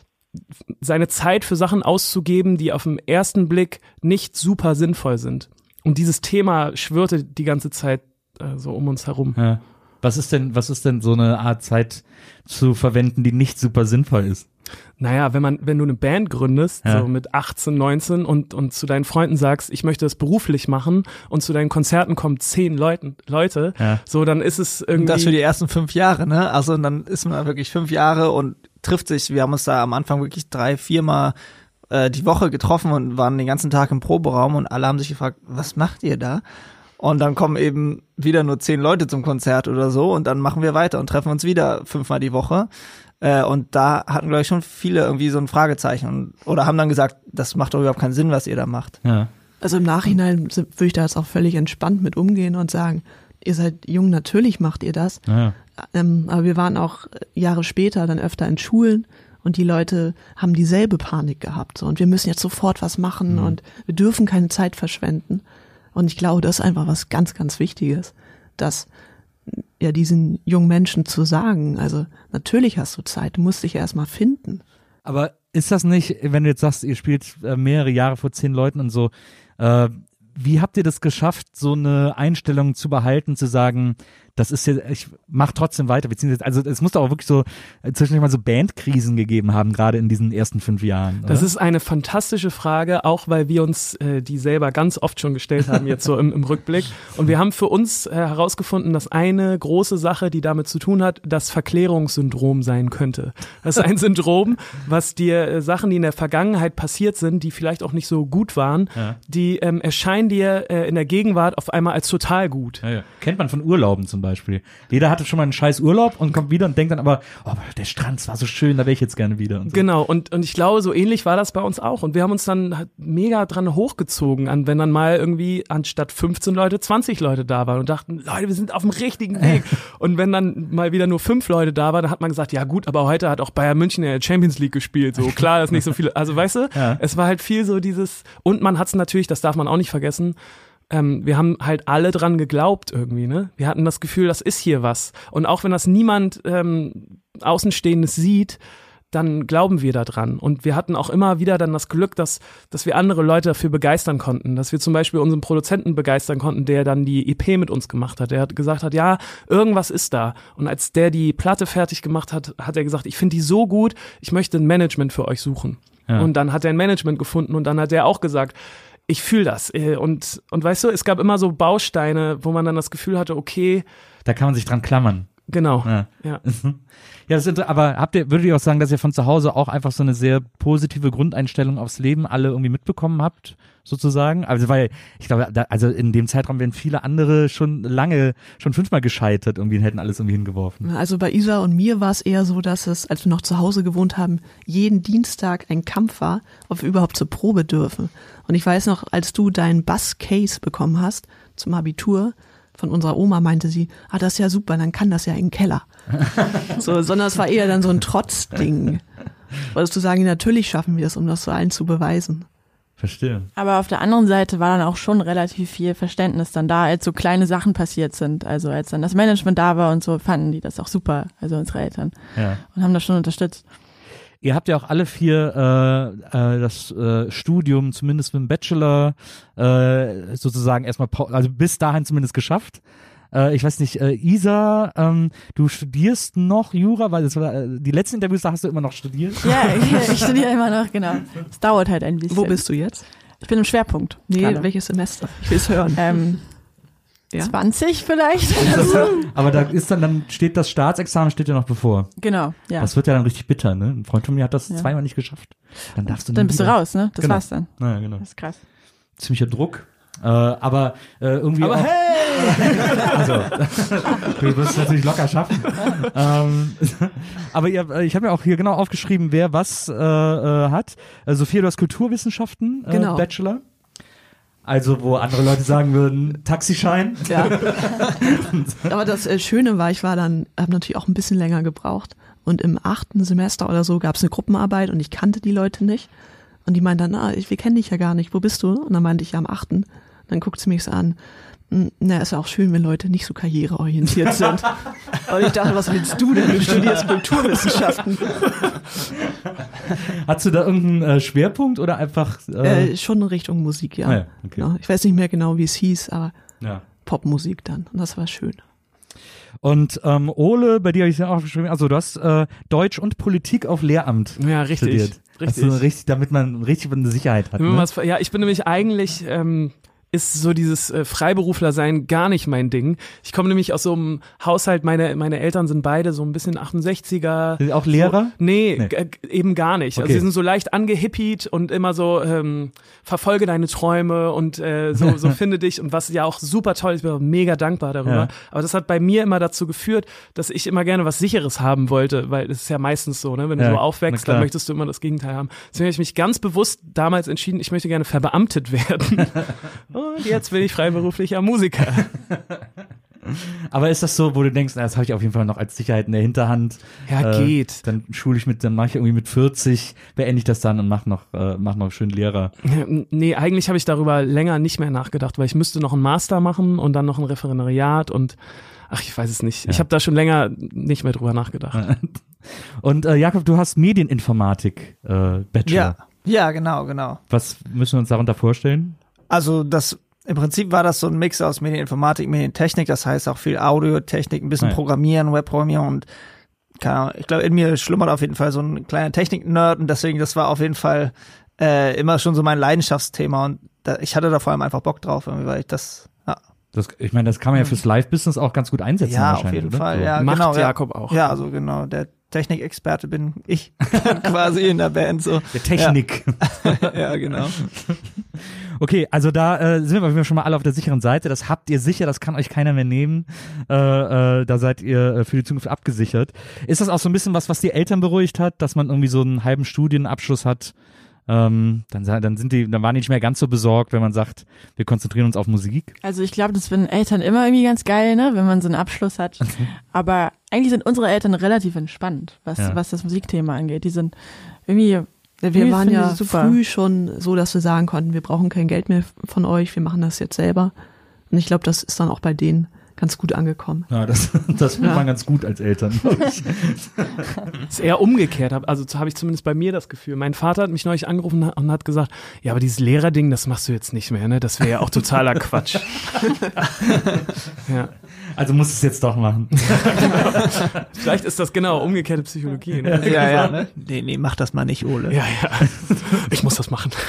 seine Zeit für Sachen auszugeben, die auf den ersten Blick nicht super sinnvoll sind. Und dieses Thema schwirrte die ganze Zeit so um uns herum. Ja. Was ist denn so eine Art Zeit zu verwenden, die nicht super sinnvoll ist? Naja, wenn du eine Band gründest, so mit 18, 19 und zu deinen Freunden sagst, ich möchte das beruflich machen und zu deinen Konzerten kommen 10 Leute, so dann ist es irgendwie... Das für die ersten 5 Jahre, ne? Also dann ist man wirklich 5 Jahre und trifft sich, wir haben uns da am Anfang wirklich 3, 4 Mal die Woche getroffen und waren den ganzen Tag im Proberaum und alle haben sich gefragt, was macht ihr da? Und dann kommen eben wieder nur 10 Leute zum Konzert oder so und dann machen wir weiter und treffen uns wieder 5-mal die Woche. Und da hatten, glaube ich, schon viele irgendwie so ein Fragezeichen oder haben dann gesagt, das macht doch überhaupt keinen Sinn, was ihr da macht. Ja. Also im Nachhinein würde ich da jetzt auch völlig entspannt mit umgehen und sagen, ihr seid jung, natürlich macht ihr das. Ja. Aber wir waren auch Jahre später dann öfter in Schulen und die Leute haben dieselbe Panik gehabt. So. Und wir müssen jetzt sofort was machen und wir dürfen keine Zeit verschwenden. Und ich glaube, das ist einfach was ganz, ganz Wichtiges, dass ja diesen jungen Menschen zu sagen, also natürlich hast du Zeit, du musst dich erst mal finden. Aber ist das nicht, wenn du jetzt sagst, ihr spielt mehrere Jahre vor 10 Leuten und so, wie habt ihr das geschafft, so eine Einstellung zu behalten, zu sagen, das ist jetzt, ich mach trotzdem weiter, beziehungsweise, also es muss doch auch wirklich so zwischendurch mal so Bandkrisen gegeben haben, gerade in diesen ersten 5 Jahren. Oder? Das ist eine fantastische Frage, auch weil wir uns die selber ganz oft schon gestellt haben, jetzt so im Rückblick. Und wir haben für uns herausgefunden, dass eine große Sache, die damit zu tun hat, das Verklärungssyndrom sein könnte. Das ist ein Syndrom, was dir Sachen, die in der Vergangenheit passiert sind, die vielleicht auch nicht so gut waren, die erscheinen dir in der Gegenwart auf einmal als total gut. Ja. Kennt man von Urlauben zum Beispiel. Jeder hatte schon mal einen scheiß Urlaub und kommt wieder und denkt dann aber, oh, der Strand war so schön, da wäre ich jetzt gerne wieder. Und so. Genau, und ich glaube, so ähnlich war das bei uns auch. Und wir haben uns dann halt mega dran hochgezogen, wenn dann mal irgendwie anstatt 15 Leute 20 Leute da waren und dachten, Leute, wir sind auf dem richtigen Weg. Und wenn dann mal wieder nur 5 Leute da waren, dann hat man gesagt, ja gut, aber heute hat auch Bayern München in der Champions League gespielt. So klar, dass nicht so viele, also weißt du, es war halt viel so dieses, und man hat es natürlich, das darf man auch nicht vergessen, wir haben halt alle dran geglaubt irgendwie, ne? Wir hatten das Gefühl, das ist hier was. Und auch wenn das niemand Außenstehendes sieht, dann glauben wir da dran. Und wir hatten auch immer wieder dann das Glück, dass wir andere Leute dafür begeistern konnten. Dass wir zum Beispiel unseren Produzenten begeistern konnten, der dann die EP mit uns gemacht hat. Der hat gesagt hat, ja, irgendwas ist da. Und als der die Platte fertig gemacht hat, hat er gesagt, ich finde die so gut, ich möchte ein Management für euch suchen. Ja. Und dann hat er ein Management gefunden und dann hat er auch gesagt, ich fühle das. Und weißt du, es gab immer so Bausteine, wo man dann das Gefühl hatte, okay. Da kann man sich dran klammern. Genau. Ja, das ist, aber würdet ihr auch sagen, dass ihr von zu Hause auch einfach so eine sehr positive Grundeinstellung aufs Leben alle irgendwie mitbekommen habt, sozusagen? Also, weil ich glaube, also in dem Zeitraum wären viele andere schon 5-mal gescheitert irgendwie und hätten alles irgendwie hingeworfen. Also bei Isa und mir war es eher so, dass es, als wir noch zu Hause gewohnt haben, jeden Dienstag ein Kampf war, ob wir überhaupt zur Probe dürfen. Und ich weiß noch, als du deinen Bass-Case bekommen hast zum Abitur, von unserer Oma meinte sie, das ist ja super, dann kann das ja in den Keller. So, sondern es war eher dann so ein Trotzding. Wolltest du sagen, natürlich schaffen wir es, um das so allen zu beweisen. Verstehe. Aber auf der anderen Seite war dann auch schon relativ viel Verständnis dann da, als so kleine Sachen passiert sind. Also als dann das Management da war und so, fanden die das auch super, also unsere Eltern. Ja. Und haben das schon unterstützt. Ihr habt ja auch alle 4 das Studium, zumindest mit dem Bachelor, sozusagen erstmal, also bis dahin zumindest geschafft. Ich weiß nicht, Isa, du studierst noch Jura, weil das war, die letzten Interviews, da hast du immer noch studiert. Ja, ich studiere immer noch, genau. Es dauert halt ein bisschen. Wo bist du jetzt? Ich bin im Schwerpunkt. Nee, welches Semester? Ich will es hören. Ja? 20 vielleicht. Aber da ist dann steht das Staatsexamen steht ja noch bevor. Genau, ja. Das wird ja dann richtig bitter, ne? Ein Freund von mir hat das 2-mal nicht geschafft. Dann darfst du Dann bist wieder. Du raus, ne? Das war's dann. Ja, genau. Das ist krass. Ziemlicher Druck. Aber irgendwie aber auch, hey! Also, du wirst es natürlich locker schaffen. Aber ich habe mir auch hier genau aufgeschrieben, wer was hat. Sophia, du hast Kulturwissenschaften, genau. Bachelor. Also, wo andere Leute sagen würden, Taxischein. Ja. Aber das Schöne war, habe natürlich auch ein bisschen länger gebraucht. Und im 8. Semester oder so gab es eine Gruppenarbeit und ich kannte die Leute nicht. Und die meinten dann, wir kennen dich ja gar nicht, wo bist du? Und dann meinte ich, ja, am 8. Dann guckt sie mich so an. Ist ja auch schön, wenn Leute nicht so karriereorientiert sind. Und ich dachte, was willst du denn? Du studierst Kulturwissenschaften. Hast du da irgendeinen Schwerpunkt oder einfach? Schon in Richtung Musik, ja. Ja, okay. Ja, ich weiß nicht mehr genau, wie es hieß, aber ja. Popmusik dann. Und das war schön. Und Ole, bei dir habe ich ja auch geschrieben, also du hast Deutsch und Politik auf Lehramt studiert. Richtig. Also richtig, damit man richtig eine Sicherheit hat. Ne? Ja, ich bin nämlich eigentlich ist so dieses Freiberufler-Sein gar nicht mein Ding. Ich komme nämlich aus so einem Haushalt, meine Eltern sind beide so ein bisschen 68er. Sind auch Lehrer? So, nee. Eben gar nicht. Okay. Also sie sind so leicht angehippied und immer so verfolge deine Träume und so finde dich und was ja auch super toll ist, ich bin auch mega dankbar darüber. Ja. Aber das hat bei mir immer dazu geführt, dass ich immer gerne was Sicheres haben wollte, weil es ist ja meistens so, ne, wenn du so aufwächst, dann möchtest du immer das Gegenteil haben. Deswegen habe ich mich ganz bewusst damals entschieden, ich möchte gerne verbeamtet werden. Und jetzt bin ich freiberuflicher Musiker. Aber ist das so, wo du denkst, das habe ich auf jeden Fall noch als Sicherheit in der Hinterhand? Ja, geht. Dann mache ich irgendwie mit 40, beende ich das dann und mach noch schön Lehrer. Nee, eigentlich habe ich darüber länger nicht mehr nachgedacht, weil ich müsste noch einen Master machen und dann noch ein Referendariat und ich weiß es nicht. Ja. Ich habe da schon länger nicht mehr drüber nachgedacht. Und Jakob, du hast Medieninformatik Bachelor. Ja, genau. Was müssen wir uns darunter vorstellen? Also das Im Prinzip war das so ein Mix aus Medieninformatik, Medientechnik, das heißt auch viel Audiotechnik, ein bisschen Programmieren, Webprogrammierung und keine Ahnung, ich glaube, in mir schlummert auf jeden Fall so ein kleiner Technik-Nerd und deswegen, das war auf jeden Fall immer schon so mein Leidenschaftsthema und ich hatte da vor allem einfach Bock drauf, weil ich das, ich meine, das kann man ja fürs Live-Business auch ganz gut einsetzen wahrscheinlich. Ja, auf jeden oder? Fall, so. ja, Macht genau. Jakob auch. Ja, also genau, der Technikexperte bin ich quasi in der Band so. Der Technik. Ja, genau. Okay, also da sind wir schon mal alle auf der sicheren Seite. Das habt ihr sicher, das kann euch keiner mehr nehmen. Da seid ihr für die Zukunft abgesichert. Ist das auch so ein bisschen was die Eltern beruhigt hat, dass man irgendwie so einen halben Studienabschluss hat? Dann waren die nicht mehr ganz so besorgt, wenn man sagt, wir konzentrieren uns auf Musik. Also ich glaube, das finden Eltern immer irgendwie ganz geil, ne, wenn man so einen Abschluss hat. Aber eigentlich sind unsere Eltern relativ entspannt, was das Musikthema angeht. Die sind irgendwie, wir waren ja früh schon so, dass wir sagen konnten, wir brauchen kein Geld mehr von euch, wir machen das jetzt selber. Und ich glaube, das ist dann auch bei denen ganz gut angekommen. Ja, das findet man ganz gut als Eltern. Das ist eher umgekehrt, also habe ich zumindest bei mir das Gefühl. Mein Vater hat mich neulich angerufen und hat gesagt, ja, aber dieses Lehrerding, das machst du jetzt nicht mehr, ne? Das wäre ja auch totaler Quatsch. Ja. Also musst du es jetzt doch machen. Vielleicht ist das genau umgekehrte Psychologie. Ne? Ne? Nee, mach das mal nicht, Ole. Ja. Ich muss das machen.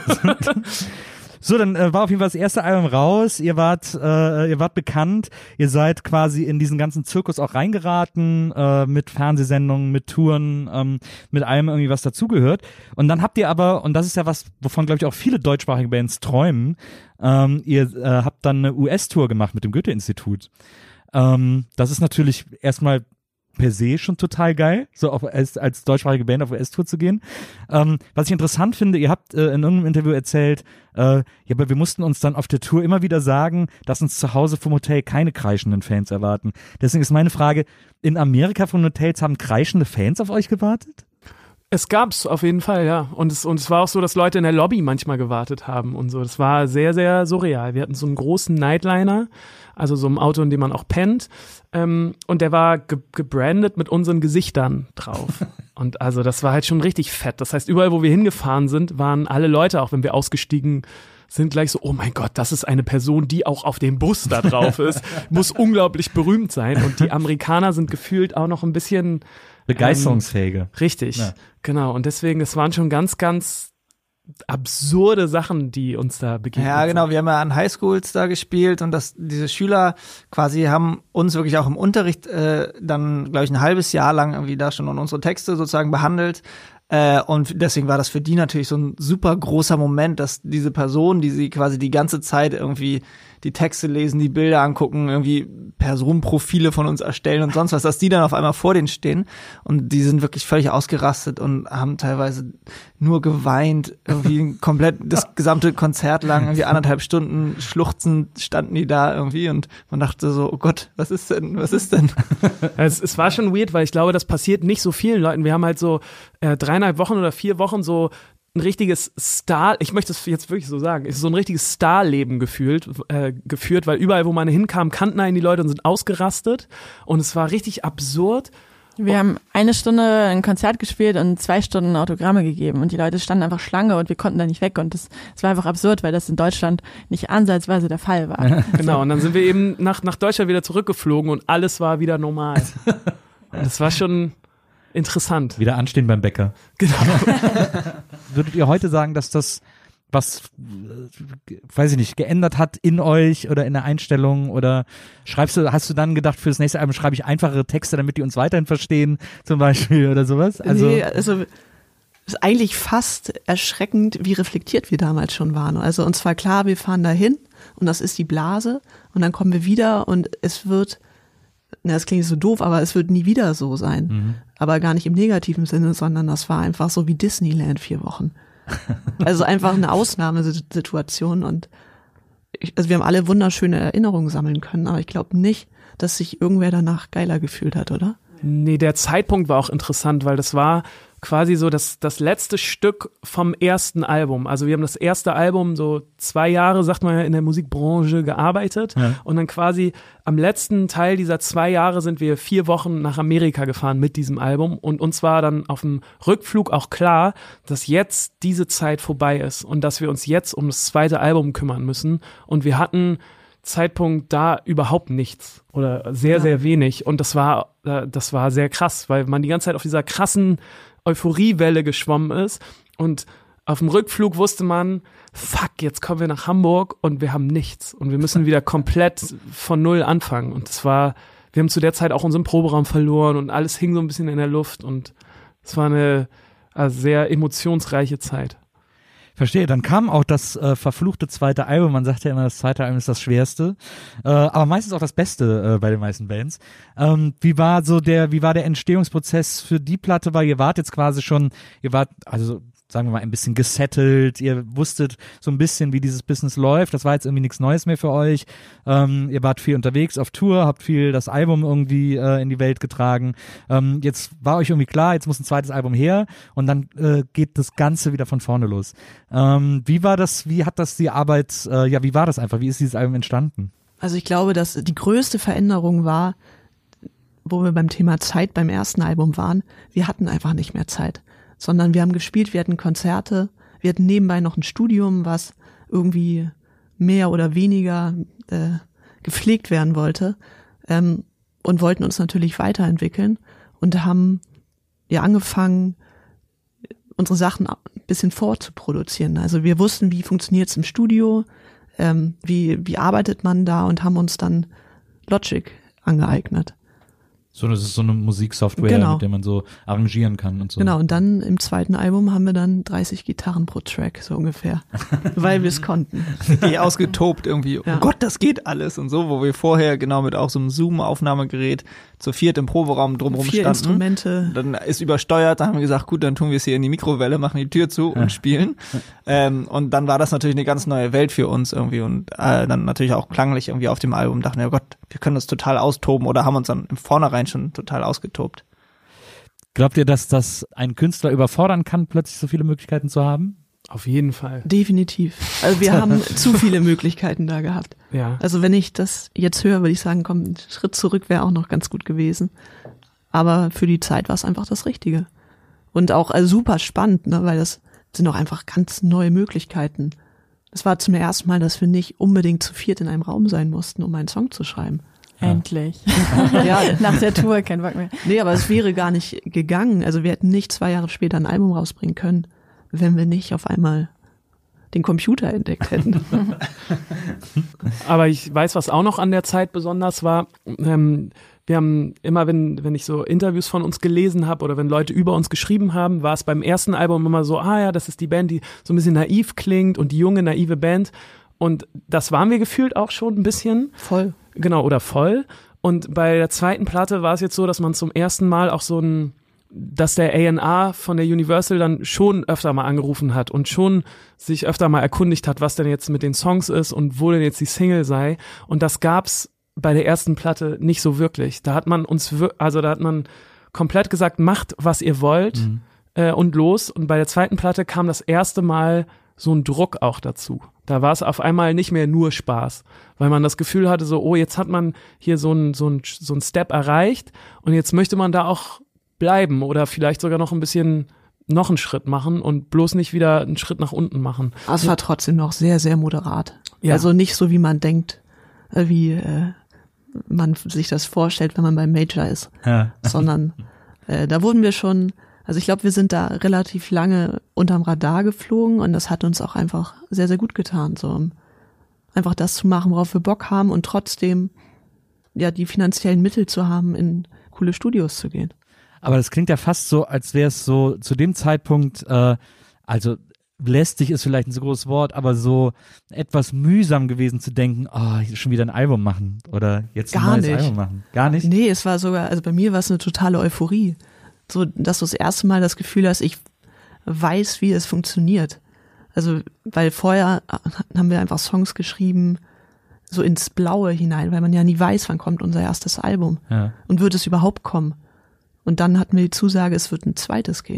So, dann war auf jeden Fall das erste Album raus. Ihr wart bekannt. Ihr seid quasi in diesen ganzen Zirkus auch reingeraten, mit Fernsehsendungen, mit Touren, mit allem irgendwie, was dazugehört. Und dann habt ihr aber, und das ist ja was, wovon, glaube ich, auch viele deutschsprachige Bands träumen, ihr habt dann eine US-Tour gemacht mit dem Goethe-Institut. Das ist natürlich erstmal per se schon total geil, so als deutschsprachige Band auf US-Tour zu gehen. Was ich interessant finde, ihr habt in irgendeinem Interview erzählt, aber wir mussten uns dann auf der Tour immer wieder sagen, dass uns zu Hause vom Hotel keine kreischenden Fans erwarten. Deswegen ist meine Frage, in Amerika von Hotels haben kreischende Fans auf euch gewartet? Es gab's auf jeden Fall, ja. Und es war auch so, dass Leute in der Lobby manchmal gewartet haben und so. Das war sehr, sehr surreal. Wir hatten so einen großen Nightliner, also so ein Auto, in dem man auch pennt. Und der war gebrandet mit unseren Gesichtern drauf. Und also das war halt schon richtig fett. Das heißt, überall, wo wir hingefahren sind, waren alle Leute, auch wenn wir ausgestiegen sind, gleich so, oh mein Gott, das ist eine Person, die auch auf dem Bus da drauf ist. Muss unglaublich berühmt sein. Und die Amerikaner sind gefühlt auch noch ein bisschen begeisterungsfähiger. Richtig, ja. Genau. Und deswegen, es waren schon ganz, ganz absurde Sachen, die uns da begegnet sind. Ja, genau. Wir haben ja an Highschools da gespielt und diese Schüler quasi haben uns wirklich auch im Unterricht dann, glaube ich, ein halbes Jahr lang irgendwie da schon unsere Texte sozusagen behandelt. Und deswegen war das für die natürlich so ein super großer Moment, dass diese Person, die sie quasi die ganze Zeit irgendwie die Texte lesen, die Bilder angucken, irgendwie Personenprofile von uns erstellen und sonst was, dass die dann auf einmal vor denen stehen und die sind wirklich völlig ausgerastet und haben teilweise nur geweint, irgendwie komplett das gesamte Konzert lang, irgendwie 1,5 Stunden schluchzend standen die da irgendwie und man dachte so, oh Gott, was ist denn? Es war schon weird, weil ich glaube, das passiert nicht so vielen Leuten. Wir haben halt so 3,5 Wochen oder 4 Wochen so ein richtiges ich möchte es jetzt wirklich so sagen, ist so ein richtiges Starleben geführt, weil überall, wo man hinkam, kannten einen die Leute und sind ausgerastet und es war richtig absurd. Wir haben 1 Stunde ein Konzert gespielt und 2 Stunden Autogramme gegeben und die Leute standen einfach Schlange und wir konnten da nicht weg und das war einfach absurd, weil das in Deutschland nicht ansatzweise der Fall war. Genau, und dann sind wir eben nach Deutschland wieder zurückgeflogen und alles war wieder normal. Und das war schon interessant. Wieder anstehen beim Bäcker. Genau. Würdet ihr heute sagen, dass das was, weiß ich nicht, geändert hat in euch oder in der Einstellung oder hast du dann gedacht, für das nächste Album schreibe ich einfachere Texte, damit die uns weiterhin verstehen, zum Beispiel oder sowas? Nee, also ist eigentlich fast erschreckend, wie reflektiert wir damals schon waren. Also uns war klar, wir fahren dahin und das ist die Blase und dann kommen wir wieder und es wird, das klingt so doof, aber es wird nie wieder so sein. Mhm. Aber gar nicht im negativen Sinne, sondern das war einfach so wie Disneyland 4 Wochen. Also einfach eine Ausnahmesituation und also wir haben alle wunderschöne Erinnerungen sammeln können, aber ich glaube nicht, dass sich irgendwer danach geiler gefühlt hat, oder? Nee, der Zeitpunkt war auch interessant, weil das war quasi so das letzte Stück vom ersten Album. Also wir haben das erste Album so 2 Jahre, sagt man ja, in der Musikbranche gearbeitet und dann quasi am letzten Teil dieser 2 Jahre sind wir 4 Wochen nach Amerika gefahren mit diesem Album und uns war dann auf dem Rückflug auch klar, dass jetzt diese Zeit vorbei ist und dass wir uns jetzt um das zweite Album kümmern müssen und wir hatten Zeitpunkt da überhaupt nichts oder sehr, sehr wenig und das war sehr krass, weil man die ganze Zeit auf dieser krassen Euphoriewelle geschwommen ist und auf dem Rückflug wusste man, fuck, jetzt kommen wir nach Hamburg und wir haben nichts und wir müssen wieder komplett von Null anfangen und wir haben zu der Zeit auch unseren Proberaum verloren und alles hing so ein bisschen in der Luft und es war eine sehr emotionsreiche Zeit. Verstehe, dann kam auch das verfluchte zweite Album. Man sagt ja immer, das zweite Album ist das schwerste, aber meistens auch das Beste bei den meisten Bands. Wie war der Entstehungsprozess für die Platte? Weil ihr wart jetzt quasi schon, also sagen wir mal, ein bisschen gesettelt, ihr wusstet so ein bisschen, wie dieses Business läuft, das war jetzt irgendwie nichts Neues mehr für euch, ihr wart viel unterwegs auf Tour, habt viel das Album irgendwie in die Welt getragen, jetzt war euch irgendwie klar, jetzt muss ein zweites Album her und dann geht das Ganze wieder von vorne los. Wie war das, wie hat das die Arbeit, wie war das einfach, wie ist dieses Album entstanden? Also ich glaube, dass die größte Veränderung war, wo wir beim Thema Zeit beim ersten Album waren, wir hatten einfach nicht mehr Zeit. Sondern wir haben gespielt, wir hatten Konzerte, wir hatten nebenbei noch ein Studium, was irgendwie mehr oder weniger gepflegt werden wollte und wollten uns natürlich weiterentwickeln und haben angefangen, unsere Sachen ein bisschen vorzuproduzieren. Also wir wussten, wie funktioniert es im Studio, wie arbeitet man da und haben uns dann Logic angeeignet. So, das ist so eine Musiksoftware, mit der man so arrangieren kann und so. Genau, und dann im zweiten Album haben wir dann 30 Gitarren pro Track, so ungefähr, weil wir es konnten. Die ausgetobt irgendwie, oh Gott, das geht alles und so, wo wir vorher genau mit auch so einem Zoom-Aufnahmegerät zu viert im Proberaum drumherum 4 standen. Instrumente. Dann ist übersteuert, da haben wir gesagt, gut, dann tun wir es hier in die Mikrowelle, machen die Tür zu und spielen. Und dann war das natürlich eine ganz neue Welt für uns irgendwie und dann natürlich auch klanglich irgendwie auf dem Album dachten wir, oh Gott, wir können uns total austoben oder haben uns dann im Vornherein schon total ausgetobt. Glaubt ihr, dass das einen Künstler überfordern kann, plötzlich so viele Möglichkeiten zu haben? Auf jeden Fall. Definitiv. Also wir haben zu viele Möglichkeiten da gehabt. Ja. Also wenn ich das jetzt höre, würde ich sagen, komm, ein Schritt zurück wäre auch noch ganz gut gewesen. Aber für die Zeit war es einfach das Richtige. Und auch super spannend, ne, weil das sind auch einfach ganz neue Möglichkeiten. Es war zum ersten Mal, dass wir nicht unbedingt zu viert in einem Raum sein mussten, um einen Song zu schreiben. Endlich. Ja, nach der Tour kein Bock mehr. Nee, aber es wäre gar nicht gegangen. Also wir hätten nicht 2 Jahre später ein Album rausbringen können, wenn wir nicht auf einmal den Computer entdeckt hätten. Aber ich weiß, was auch noch an der Zeit besonders war. Wir haben immer, wenn ich so Interviews von uns gelesen habe oder wenn Leute über uns geschrieben haben, war es beim ersten Album immer so, das ist die Band, die so ein bisschen naiv klingt und die junge, naive Band. Und das waren wir gefühlt auch schon ein bisschen. Voll. Genau, oder voll. Und bei der zweiten Platte war es jetzt so, dass man zum ersten Mal auch dass der A&R von der Universal dann schon öfter mal angerufen hat und schon sich öfter mal erkundigt hat, was denn jetzt mit den Songs ist und wo denn jetzt die Single sei. Und das gab's bei der ersten Platte nicht so wirklich. Da hat man komplett gesagt, macht, was ihr wollt und los. Und bei der zweiten Platte kam das erste Mal so ein Druck auch dazu. Da war es auf einmal nicht mehr nur Spaß, weil man das Gefühl hatte, so, jetzt hat man hier so ein Step erreicht und jetzt möchte man da auch bleiben oder vielleicht sogar noch einen Schritt machen und bloß nicht wieder einen Schritt nach unten machen. Aber es war trotzdem noch sehr, sehr moderat. Ja. Also nicht so, wie man denkt, wie man sich das vorstellt, wenn man beim Major ist, sondern da wurden wir schon, also ich glaube, wir sind da relativ lange unterm Radar geflogen und das hat uns auch einfach sehr, sehr gut getan, so einfach das zu machen, worauf wir Bock haben und trotzdem die finanziellen Mittel zu haben, in coole Studios zu gehen. Aber das klingt ja fast so, als wäre es so zu dem Zeitpunkt, also lästig ist vielleicht ein so großes Wort, aber so etwas mühsam gewesen zu denken, schon wieder ein Album machen oder jetzt ein neues Album machen. Gar nicht? Nee, es war sogar, also bei mir war es eine totale Euphorie. So, dass du das erste Mal das Gefühl hast, ich weiß, wie es funktioniert. Also, weil vorher haben wir einfach Songs geschrieben, so ins Blaue hinein, weil man ja nie weiß, wann kommt unser erstes Album und wird es überhaupt kommen. Und dann hatten wir die Zusage, es wird ein zweites geben.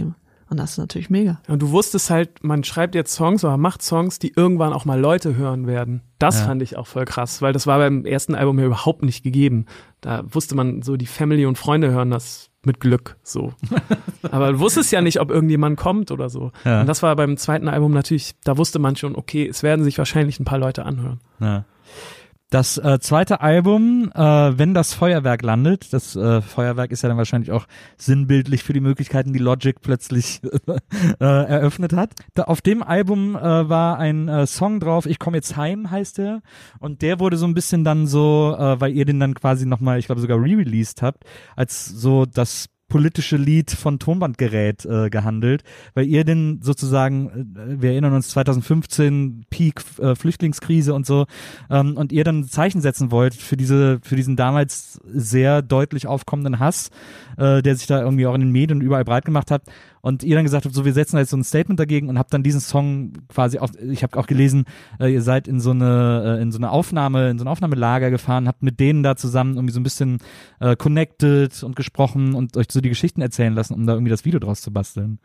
Und das ist natürlich mega. Und du wusstest halt, man schreibt jetzt Songs oder macht Songs, die irgendwann auch mal Leute hören werden. Das fand ich auch voll krass, weil das war beim ersten Album ja überhaupt nicht gegeben. Da wusste man so, die Family und Freunde hören das mit Glück so. Aber du wusstest ja nicht, ob irgendjemand kommt oder so. Ja. Und das war beim zweiten Album natürlich, da wusste man schon, okay, es werden sich wahrscheinlich ein paar Leute anhören. Ja. Das zweite Album, Wenn das Feuerwerk landet, das Feuerwerk ist ja dann wahrscheinlich auch sinnbildlich für die Möglichkeiten, die Logic plötzlich eröffnet hat. Auf dem Album war ein Song drauf, Ich komme jetzt heim heißt der, und der wurde so ein bisschen dann so, weil ihr den dann quasi nochmal, ich glaube sogar re-released habt, als so das politische Lied von Tonbandgerät gehandelt, weil ihr den sozusagen, wir erinnern uns 2015 Peak Flüchtlingskrise und so, und ihr dann Zeichen setzen wollt für diesen damals sehr deutlich aufkommenden Hass, der sich da irgendwie auch in den Medien überall breit gemacht hat, und ihr dann gesagt habt, so wir setzen da jetzt so ein Statement dagegen, und habt dann diesen Song quasi auch, ich habe auch gelesen, ihr seid in so ein Aufnahmelager gefahren, habt mit denen da zusammen irgendwie so ein bisschen connected und gesprochen und euch so die Geschichten erzählen lassen, um da irgendwie das Video draus zu basteln.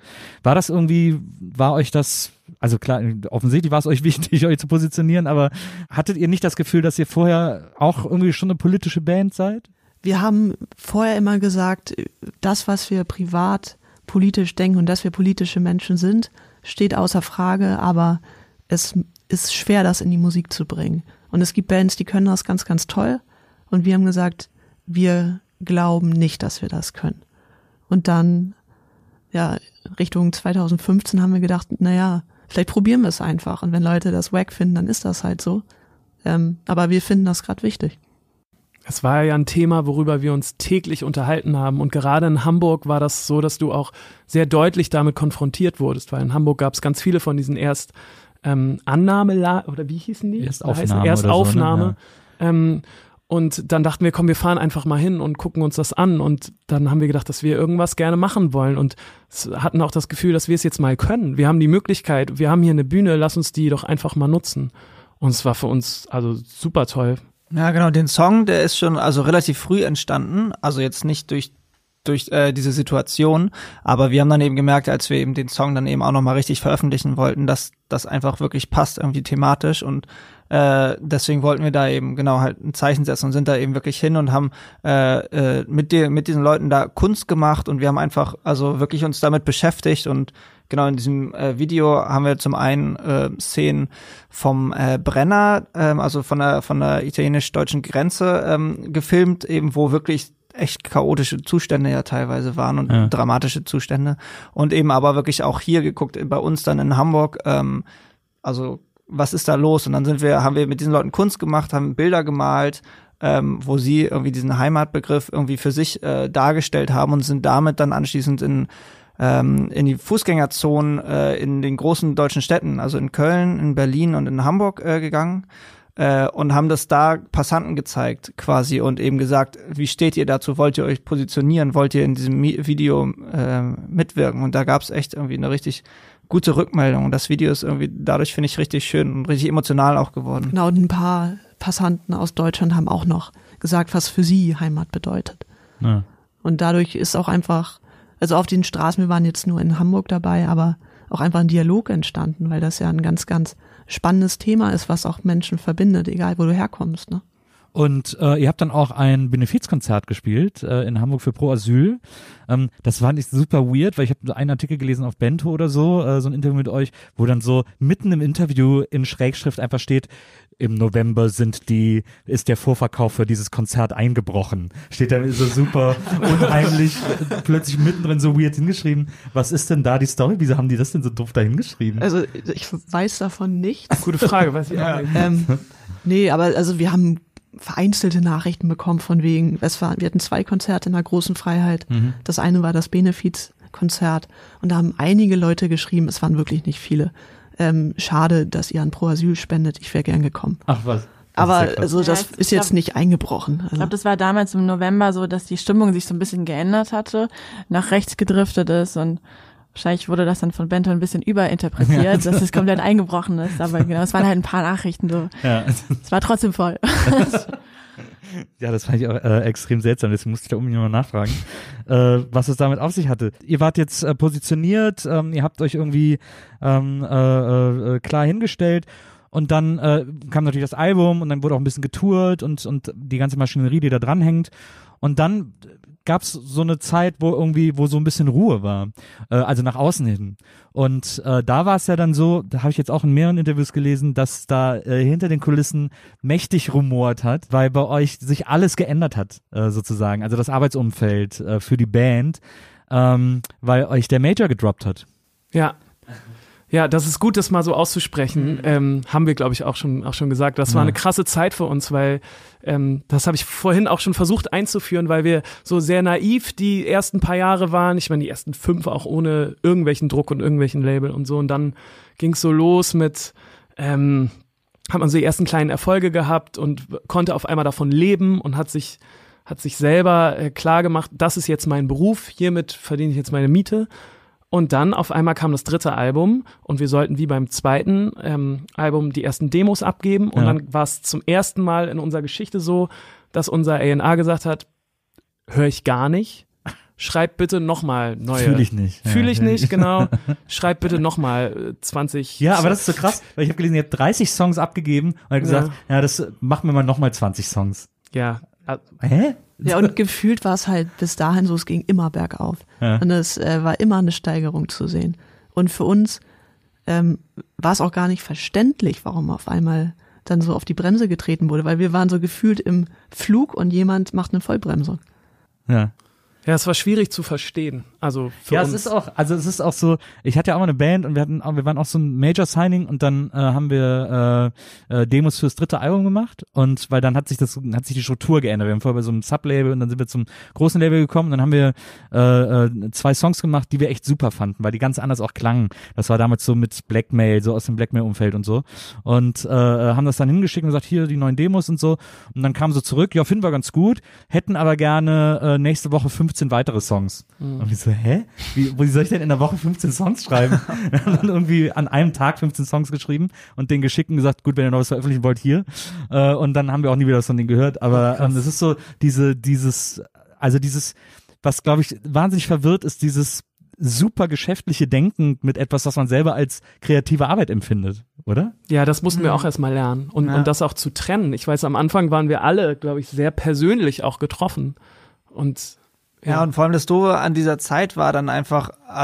War euch das, also klar, offensichtlich war es euch wichtig, euch zu positionieren, aber hattet ihr nicht das Gefühl, dass ihr vorher auch irgendwie schon eine politische Band seid? Wir haben vorher immer gesagt, das, was wir privat politisch denken und dass wir politische Menschen sind, steht außer Frage, aber es ist schwer, das in die Musik zu bringen. Und es gibt Bands, die können das ganz, ganz toll, und wir haben gesagt, wir glauben nicht, dass wir das können. Und dann, ja, Richtung 2015 haben wir gedacht, naja, vielleicht probieren wir es einfach, und wenn Leute das wack finden, dann ist das halt so. Aber wir finden das gerade wichtig. Es war ja ein Thema, worüber wir uns täglich unterhalten haben, und gerade in Hamburg war das so, dass du auch sehr deutlich damit konfrontiert wurdest, weil in Hamburg gab es ganz viele von diesen Annahme oder wie hießen die? Erstaufnahme. So, ne? Und dann dachten wir, komm, wir fahren einfach mal hin und gucken uns das an, und dann haben wir gedacht, dass wir irgendwas gerne machen wollen, und hatten auch das Gefühl, dass wir es jetzt mal können. Wir haben die Möglichkeit, wir haben hier eine Bühne, lass uns die doch einfach mal nutzen. Und es war für uns also super toll. Ja, genau, den Song, der ist schon also relativ früh entstanden, also jetzt nicht durch diese Situation, aber wir haben dann eben gemerkt, als wir eben den Song dann eben auch nochmal richtig veröffentlichen wollten, dass das einfach wirklich passt irgendwie thematisch, und deswegen wollten wir da eben genau halt ein Zeichen setzen und sind da eben wirklich hin und haben mit diesen Leuten da Kunst gemacht, und wir haben einfach also wirklich uns damit beschäftigt, und genau in diesem Video haben wir zum einen Szenen vom Brenner, also von der italienisch-deutschen Grenze gefilmt, eben wo wirklich echt chaotische Zustände ja teilweise waren und dramatische Zustände, und eben aber wirklich auch hier geguckt bei uns dann in Hamburg, also was ist da los, und dann haben wir mit diesen Leuten Kunst gemacht, haben Bilder gemalt, wo sie irgendwie diesen Heimatbegriff irgendwie für sich dargestellt haben, und sind damit dann anschließend in die Fußgängerzonen in den großen deutschen Städten, also in Köln, in Berlin und in Hamburg gegangen, und haben das da Passanten gezeigt quasi und eben gesagt, wie steht ihr dazu, wollt ihr euch positionieren, wollt ihr in diesem Video mitwirken, und da gab es echt irgendwie eine richtig gute Rückmeldung, und das Video ist irgendwie dadurch, finde ich, richtig schön und richtig emotional auch geworden. Genau, und ein paar Passanten aus Deutschland haben auch noch gesagt, was für sie Heimat bedeutet. Ja. Und dadurch ist auch einfach, also auf den Straßen, wir waren jetzt nur in Hamburg dabei, aber auch einfach ein Dialog entstanden, weil das ja ein ganz, ganz spannendes Thema ist, was auch Menschen verbindet, egal wo du herkommst, ne? Und ihr habt dann auch ein Benefizkonzert gespielt in Hamburg für Pro Asyl. Das fand ich super weird, weil ich habe einen Artikel gelesen auf Bento oder so, so ein Interview mit euch, wo dann so mitten im Interview in Schrägschrift einfach steht, im November ist der Vorverkauf für dieses Konzert eingebrochen. Steht da so super unheimlich, plötzlich mittendrin so weird hingeschrieben. Was ist denn da die Story? Wieso haben die das denn so doof da hingeschrieben? Also ich weiß davon nichts. Gute Frage, weiß ich auch nicht. Nee, aber also wir haben vereinzelte Nachrichten bekommen von wegen, wir hatten 2 Konzerte in der großen Freiheit. Mhm. Das eine war das Benefizkonzert, und da haben einige Leute geschrieben, es waren wirklich nicht viele. Schade, dass ihr an Pro Asyl spendet, ich wäre gern gekommen. Ach was. Aber also das ist jetzt nicht eingebrochen. Also. Ich glaube, das war damals im November so, dass die Stimmung sich so ein bisschen geändert hatte, nach rechts gedriftet ist, und wahrscheinlich wurde das dann von Bento ein bisschen überinterpretiert, dass es komplett eingebrochen ist. Aber genau, es waren halt ein paar Nachrichten so. Ja. Es war trotzdem voll. Ja, das fand ich auch extrem seltsam, deswegen musste ich da unbedingt nochmal nachfragen, was es damit auf sich hatte. Ihr wart jetzt positioniert, ihr habt euch irgendwie klar hingestellt und dann kam natürlich das Album und dann wurde auch ein bisschen getourt und die ganze Maschinerie, die da dran hängt. Und dann gab's so eine Zeit, wo so ein bisschen Ruhe war, also nach außen hin. Und da war es ja dann so, da habe ich jetzt auch in mehreren Interviews gelesen, dass da hinter den Kulissen mächtig rumort hat, weil bei euch sich alles geändert hat, sozusagen. Also das Arbeitsumfeld für die Band, weil euch der Major gedroppt hat. Ja. Ja, das ist gut, das mal so auszusprechen. Haben wir, glaube ich, auch schon gesagt. Das war eine krasse Zeit für uns, weil das habe ich vorhin auch schon versucht einzuführen, weil wir so sehr naiv die ersten paar Jahre waren. Ich meine, die ersten 5 auch ohne irgendwelchen Druck und irgendwelchen Label und so. Und dann ging es so los mit, hat man so die ersten kleinen Erfolge gehabt und konnte auf einmal davon leben und hat sich selber klar gemacht, das ist jetzt mein Beruf, hiermit verdiene ich jetzt meine Miete. Und dann auf einmal kam das 3. Album und wir sollten wie beim 2. Album die ersten Demos abgeben. Und dann war es zum ersten Mal in unserer Geschichte so, dass unser A&R gesagt hat, höre ich gar nicht, schreib bitte nochmal neue. Fühle ich nicht. Fühle ich nicht, genau. Schreib bitte nochmal 20. Ja, aber das ist so krass, weil ich habe gelesen, ihr habt 30 Songs abgegeben und hat gesagt, das machen wir mal nochmal 20 Songs. Ja. Hä? Ja, und gefühlt war es halt bis dahin so, es ging immer bergauf. Ja. Und es war immer eine Steigerung zu sehen. Und für uns war es auch gar nicht verständlich, warum auf einmal dann so auf die Bremse getreten wurde, weil wir waren so gefühlt im Flug und jemand macht eine Vollbremsung. Ja. Ja, es war schwierig zu verstehen. Also für uns. Es ist auch so, ich hatte ja auch mal eine Band und wir waren auch so ein Major-Signing und dann haben wir Demos fürs 3. Album gemacht und weil dann hat sich die Struktur geändert. Wir haben vorher bei so einem Sublabel und dann sind wir zum großen Label gekommen und dann haben wir 2 Songs gemacht, die wir echt super fanden, weil die ganz anders auch klangen. Das war damals so mit Blackmail, so aus dem Blackmail-Umfeld und so und haben das dann hingeschickt und gesagt, hier die neuen Demos und so und dann kam so zurück, ja, finden wir ganz gut, hätten aber gerne nächste Woche 15 weitere Songs. Und ich so, wie soll ich denn in der Woche 15 Songs schreiben? Wir haben dann irgendwie an einem Tag 15 Songs geschrieben und den geschickt und gesagt, gut, wenn ihr noch was veröffentlichen wollt, hier. Und dann haben wir auch nie wieder was von denen gehört. Aber es ist so dieses, was glaube ich wahnsinnig verwirrt, ist dieses super geschäftliche Denken mit etwas, was man selber als kreative Arbeit empfindet, oder? Ja, das mussten wir auch erstmal lernen und das auch zu trennen. Ich weiß, am Anfang waren wir alle, glaube ich, sehr persönlich auch getroffen und ja, und vor allem das Doofe an dieser Zeit war dann einfach,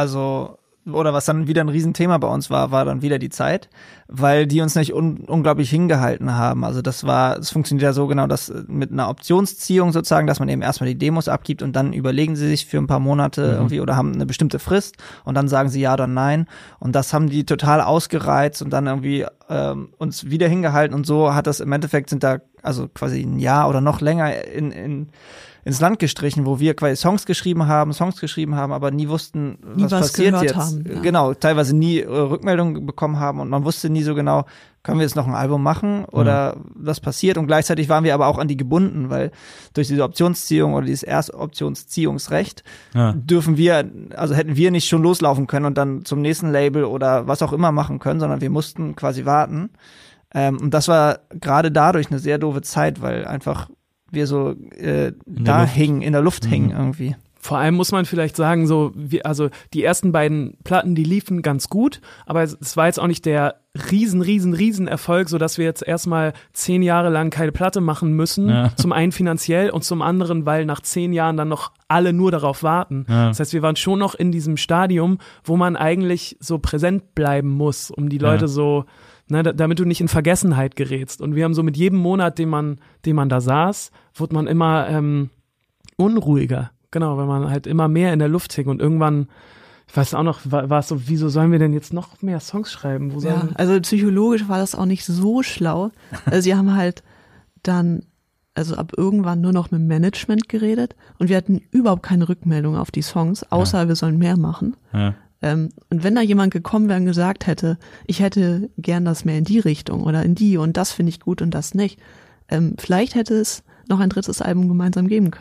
oder was dann wieder ein Riesenthema bei uns war dann wieder die Zeit, weil die uns nicht unglaublich hingehalten haben. Also es funktioniert ja so genau, dass mit einer Optionsziehung sozusagen, dass man eben erstmal die Demos abgibt und dann überlegen sie sich für ein paar Monate irgendwie oder haben eine bestimmte Frist und dann sagen sie ja oder nein. Und das haben die total ausgereizt und dann irgendwie uns wieder hingehalten und so hat das im Endeffekt sind da also quasi ein Jahr oder noch länger ins Land gestrichen, wo wir quasi Songs geschrieben haben, aber nie wussten, was passiert jetzt. Haben, ja. Genau, teilweise nie Rückmeldungen bekommen haben und man wusste nie so genau, können wir jetzt noch ein Album machen oder was passiert und gleichzeitig waren wir aber auch an die gebunden, weil durch diese Optionsziehung oder dieses Erstoptionsziehungsrecht hätten wir nicht schon loslaufen können und dann zum nächsten Label oder was auch immer machen können, sondern wir mussten quasi warten. Und das war gerade dadurch eine sehr doofe Zeit, weil einfach wir so in der Luft hängen irgendwie. Vor allem muss man vielleicht sagen, die ersten beiden Platten, die liefen ganz gut, aber es war jetzt auch nicht der riesen Erfolg, sodass wir jetzt erstmal 10 Jahre lang keine Platte machen müssen. Ja. Zum einen finanziell und zum anderen, weil nach 10 Jahren dann noch alle nur darauf warten. Ja. Das heißt, wir waren schon noch in diesem Stadium, wo man eigentlich so präsent bleiben muss, um die Leute damit du nicht in Vergessenheit gerätst. Und wir haben so mit jedem Monat, den man da saß, wurde man immer unruhiger. Genau, weil man halt immer mehr in der Luft hing und irgendwann, ich weiß auch noch, war es so, wieso sollen wir denn jetzt noch mehr Songs schreiben? Also psychologisch war das auch nicht so schlau. Also sie haben halt dann, ab irgendwann nur noch mit dem Management geredet und wir hatten überhaupt keine Rückmeldung auf die Songs, außer wir sollen mehr machen. Ja. Und wenn da jemand gekommen wäre und gesagt hätte, ich hätte gern das mehr in die Richtung oder in die und das finde ich gut und das nicht, vielleicht hätte es noch ein 3. Album gemeinsam geben können.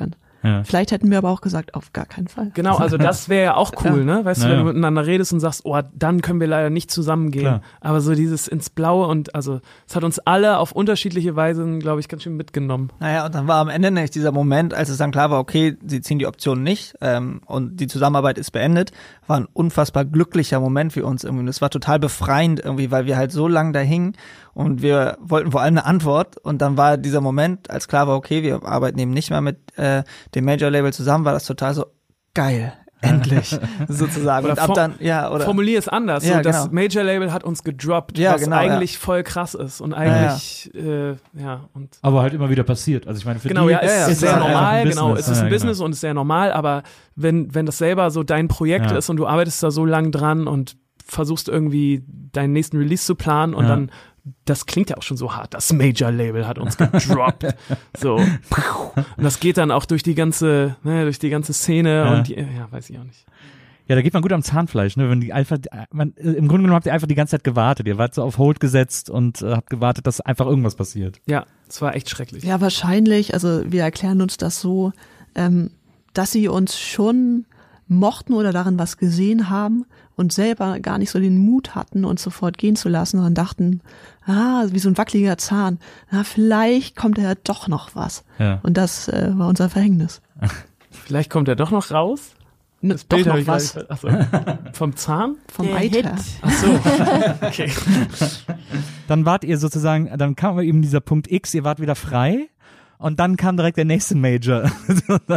Ja. Vielleicht hätten wir aber auch gesagt, auf gar keinen Fall. Genau, also das wäre ja auch cool, ne? Weißt du, wenn du miteinander redest und sagst, oh, dann können wir leider nicht zusammengehen. Klar. Aber so dieses ins Blaue und also es hat uns alle auf unterschiedliche Weise, glaube ich, ganz schön mitgenommen. Naja, und dann war am Ende nämlich dieser Moment, als es dann klar war, okay, sie ziehen die Option nicht und die Zusammenarbeit ist beendet, war ein unfassbar glücklicher Moment für uns irgendwie. Und es war total befreiend irgendwie, weil wir halt so lange da hingen und wir wollten vor allem eine Antwort. Und dann war dieser Moment, als klar war, okay, wir arbeiten eben nicht mehr mit dem Major-Label zusammen, war das total so geil. Endlich, sozusagen. Oder und ab dann, oder formulier es anders. Ja, so, das genau. Major-Label hat uns gedroppt, Ja, was genau, eigentlich voll krass ist und eigentlich, und Aber halt immer wieder passiert. Also ich meine, für genau, die es ist sehr halt einfach normal, ein genau, Business. es ist ein Ja, Business und es ist sehr normal, aber wenn das selber so dein Projekt ist und du arbeitest da so lang dran und versuchst irgendwie deinen nächsten Release zu planen und dann, das klingt ja auch schon so hart, das Major-Label hat uns gedroppt. So. Und das geht dann auch durch die ganze Szene und weiß ich auch nicht. Ja, da geht man gut am Zahnfleisch, ne? Wenn die einfach, im Grunde genommen habt ihr einfach die ganze Zeit gewartet. Ihr wart so auf Hold gesetzt und habt gewartet, dass einfach irgendwas passiert. Ja, es war echt schrecklich. Ja, wahrscheinlich, also wir erklären uns das so, dass sie uns schon mochten oder darin was gesehen haben und selber gar nicht so den Mut hatten, uns sofort gehen zu lassen, sondern dachten, wie so ein wackeliger Zahn, vielleicht kommt ja doch noch was. Ja. Und das war unser Verhängnis. Vielleicht kommt er doch noch raus. Das Doch Bild hab noch ich was gleich- Achso. Vom Zahn? vom Der Eiter. Hit. Achso. Okay. Dann wart ihr sozusagen, dann kam eben dieser Punkt X, ihr wart wieder frei und dann kam direkt der nächste Major und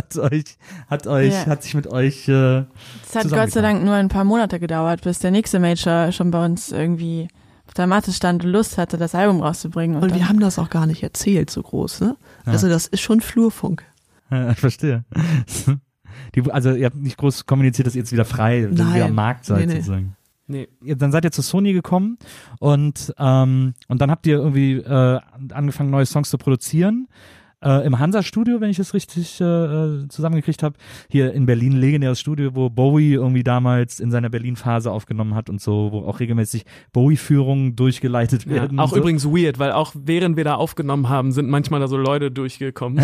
hat sich mit euch Es hat Gott sei zusammengetan. Dank nur ein paar Monate gedauert, bis der nächste Major schon bei uns irgendwie auf der Matte stand und Lust hatte, das Album rauszubringen. Und wir dann- haben das auch gar nicht erzählt so groß, ne? Also das ist schon Flurfunk. Ja, ich verstehe. Also ihr habt nicht groß kommuniziert, dass ihr jetzt wieder frei, wieder am Markt seid Nee. sozusagen. Nee. Dann seid ihr zu Sony gekommen und dann habt ihr irgendwie angefangen, neue Songs zu produzieren. Im Hansa-Studio, wenn ich das richtig zusammengekriegt habe, hier in Berlin, legendäres Studio, wo Bowie irgendwie damals in seiner Berlin-Phase aufgenommen hat und so, wo auch regelmäßig Bowie-Führungen durchgeleitet Ja, werden. auch so. übrigens weird, weil auch während wir da aufgenommen haben, sind manchmal da so Leute durchgekommen.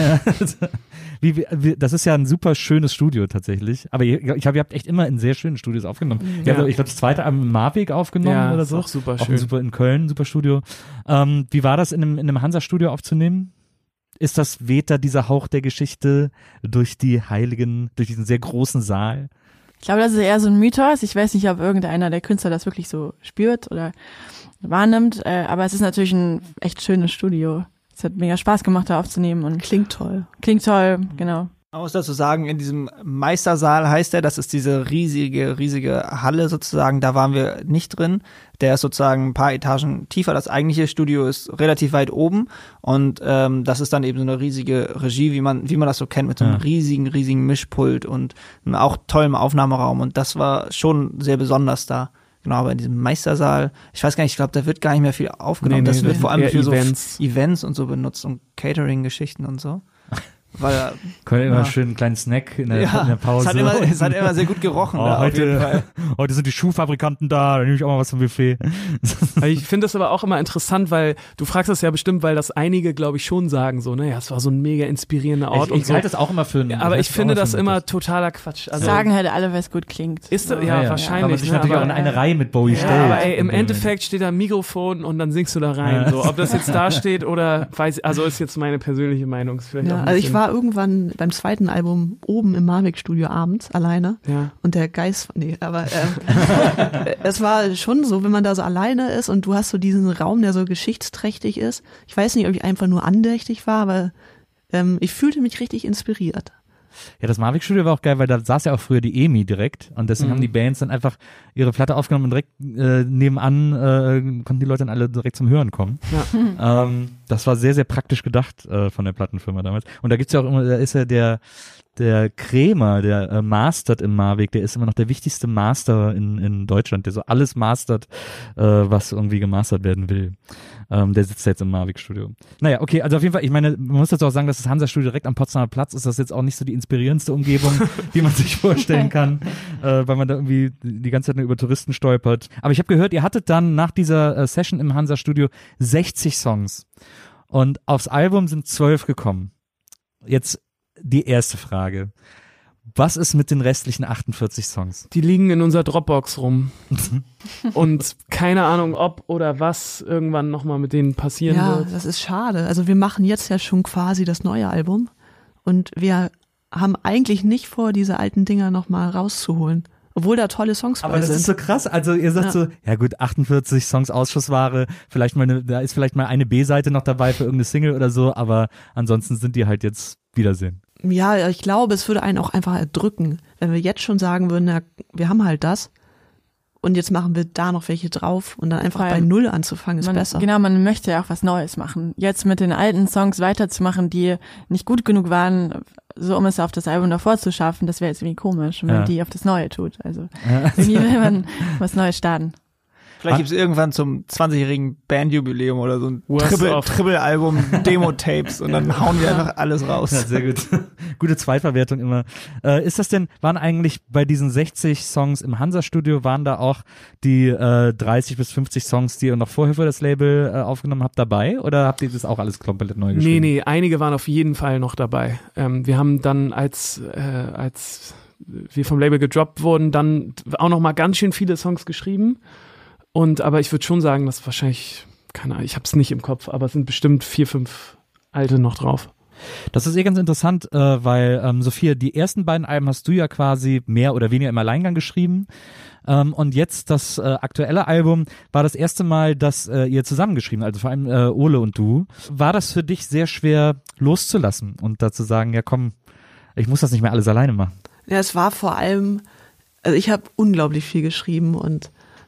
Das ist ja ein super schönes Studio tatsächlich. Aber ihr habt echt immer in sehr schönen Studios aufgenommen. Ja. Ihr habt, ich glaube, das zweite Album in Marwijk aufgenommen Ja, oder ist so. auch super Auch schön. super in Köln, super Studio. Wie war das in einem Hansa-Studio aufzunehmen? Weht da dieser Hauch der Geschichte durch diesen sehr großen Saal? Ich glaube, das ist eher so ein Mythos. Ich weiß nicht, ob irgendeiner der Künstler das wirklich so spürt oder wahrnimmt, aber es ist natürlich ein echt schönes Studio. Es hat mega Spaß gemacht, da aufzunehmen und Klingt toll. klingt toll, genau. Man muss dazu sagen, in diesem Meistersaal heißt das ist diese riesige Halle sozusagen, da waren wir nicht drin. Der ist sozusagen ein paar Etagen tiefer. Das eigentliche Studio ist relativ weit oben und das ist dann eben so eine riesige Regie, wie man das so kennt, mit so einem riesigen Mischpult und einem auch tollem Aufnahmeraum und das war schon sehr besonders da. Genau, aber in diesem Meistersaal, ich weiß gar nicht, ich glaube, da wird gar nicht mehr viel aufgenommen. Nee, das wird vor allem eher für Events. so Events und so benutzt und Catering-Geschichten und so. Weil Können immer schön einen kleinen Snack in der Pause. es hat immer sehr gut gerochen. Oh, da, auf jeden Fall. heute sind die Schuhfabrikanten da nehme ich auch mal was vom Buffet. Ich finde das aber auch immer interessant, weil du fragst das ja bestimmt, weil das einige, glaube ich, schon sagen so, ne, ja, es war so ein mega inspirierender Ort und Ich so. halte das auch immer für einen. Aber ich finde das immer totaler Quatsch. Also, Sagen halt alle, weil es gut klingt. ist ja, Weil man wahrscheinlich. sich Ne, natürlich auch in aber, eine Reihe mit Bowie stellt. aber ey, im Endeffekt steht da ein Mikrofon und dann singst du da rein. So, ob das jetzt da steht oder also ist jetzt meine persönliche Meinung. Ist vielleicht auch Ja, ein also ich bisschen- war irgendwann beim zweiten Album oben im Marwijk-Studio abends alleine Ja. und der Geist, es war schon so, wenn man da so alleine ist und du hast so diesen Raum, der so geschichtsträchtig ist. Ich weiß nicht, ob ich einfach nur andächtig war, aber ich fühlte mich richtig inspiriert. Ja, das Marwijk-Studio war auch geil, weil da saß ja auch früher die EMI direkt und deswegen haben die Bands dann einfach ihre Platte aufgenommen und direkt nebenan konnten die Leute dann alle direkt zum Hören kommen. Ja. Das war sehr, sehr praktisch gedacht von der Plattenfirma damals. Und da gibt's ja auch immer, da ist ja der Krämer, der mastert im Marwijk, der ist immer noch der wichtigste Master in Deutschland, der so alles mastert, was irgendwie gemastert werden will. Der sitzt jetzt im Marwijk-Studio. Naja, okay, also auf jeden Fall, ich meine, man muss dazu auch sagen, dass das Hansa-Studio direkt am Potsdamer Platz ist, das jetzt auch nicht so die inspirierendste Umgebung, die man sich vorstellen kann, weil man da irgendwie die ganze Zeit nur über Touristen stolpert. Aber ich habe gehört, ihr hattet dann nach dieser Session im Hansa-Studio 60 Songs und aufs Album sind 12 gekommen. Jetzt die erste Frage. Was ist mit den restlichen 48 Songs? Die liegen in unserer Dropbox rum. Und keine Ahnung, ob oder was irgendwann nochmal mit denen passieren wird. Ja, das ist schade. Also wir machen jetzt ja schon quasi das neue Album und wir haben eigentlich nicht vor, diese alten Dinger nochmal rauszuholen. Obwohl da tolle Songs bei sind. Aber das ist so krass. Also ihr sagt so, ja gut, 48 Songs Ausschussware, da ist vielleicht mal eine B-Seite noch dabei für irgendeine Single oder so, aber ansonsten sind die halt jetzt Wiedersehen. Ja, ich glaube, es würde einen auch einfach erdrücken, wenn wir jetzt schon sagen würden, na, wir haben halt das und jetzt machen wir da noch welche drauf und dann einfach bei Null anzufangen ist besser. Genau, man möchte ja auch was Neues machen. Jetzt mit den alten Songs weiterzumachen, die nicht gut genug waren, so um es auf das Album davor zu schaffen, das wäre jetzt irgendwie komisch, wenn man die auf das Neue tut. Also irgendwie will man was Neues starten. Vielleicht gibt's irgendwann zum 20-jährigen Bandjubiläum oder so ein Triple-Album, Demo-Tapes und dann hauen wir einfach alles raus. Ja, sehr gut. Gute Zweitverwertung immer. Waren eigentlich bei diesen 60 Songs im Hansa-Studio, waren da auch die 30 bis 50 Songs, die ihr noch vorher für das Label aufgenommen habt, dabei? Oder habt ihr das auch alles komplett neu geschrieben? Nee, einige waren auf jeden Fall noch dabei. Wir haben dann, als wir vom Label gedroppt wurden, dann auch noch mal ganz schön viele Songs geschrieben. Aber ich würde schon sagen, dass wahrscheinlich, keine Ahnung, ich habe es nicht im Kopf, aber es sind bestimmt 4, 5 alte noch drauf. Das ist ganz interessant, weil Sophia, die ersten beiden Alben hast du ja quasi mehr oder weniger im Alleingang geschrieben. Und jetzt das aktuelle Album war das erste Mal, dass ihr zusammengeschrieben, also vor allem Ole und du. War das für dich sehr schwer loszulassen und dazu sagen, ja komm, ich muss das nicht mehr alles alleine machen? Ja, es war vor allem, also ich habe unglaublich viel geschrieben und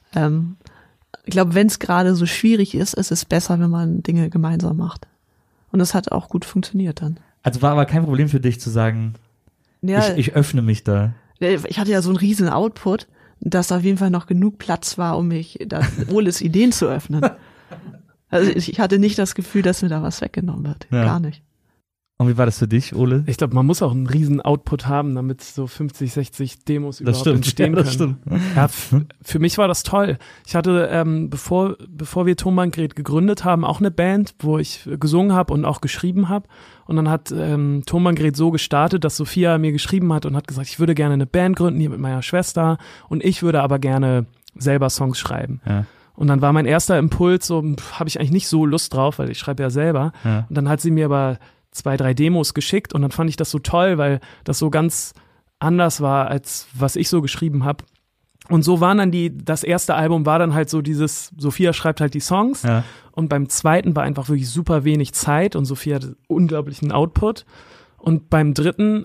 ich glaube, wenn es gerade so schwierig ist, ist es besser, wenn man Dinge gemeinsam macht. Und das hat auch gut funktioniert dann. Also war aber kein Problem für dich zu sagen, ja, ich öffne mich da. Ich hatte ja so einen riesen Output, dass auf jeden Fall noch genug Platz war, um mich da Oles Ideen zu öffnen. Also ich hatte nicht das Gefühl, dass mir da was weggenommen wird. Ja. Gar nicht. Und wie war das für dich, Ole? Ich glaube, man muss auch einen riesen Output haben, damit so 50, 60 Demos überhaupt entstehen können. Das stimmt. Ja, für mich war das toll. Ich hatte, bevor wir Tonbandgerät gegründet haben, auch eine Band, wo ich gesungen habe und auch geschrieben habe. Und dann hat Tonbandgerät so gestartet, dass Sophia mir geschrieben hat und hat gesagt, ich würde gerne eine Band gründen hier mit meiner Schwester und ich würde aber gerne selber Songs schreiben. Ja. Und dann war mein erster Impuls, so habe ich eigentlich nicht so Lust drauf, weil ich schreibe ja selber. Ja. Und dann hat sie mir aber 2, 3 Demos geschickt und dann fand ich das so toll, weil das so ganz anders war, als was ich so geschrieben habe. Und so waren dann das erste Album war dann halt so dieses, Sophia schreibt halt die Songs und beim zweiten war einfach wirklich super wenig Zeit und Sophia hatte unglaublichen Output und beim dritten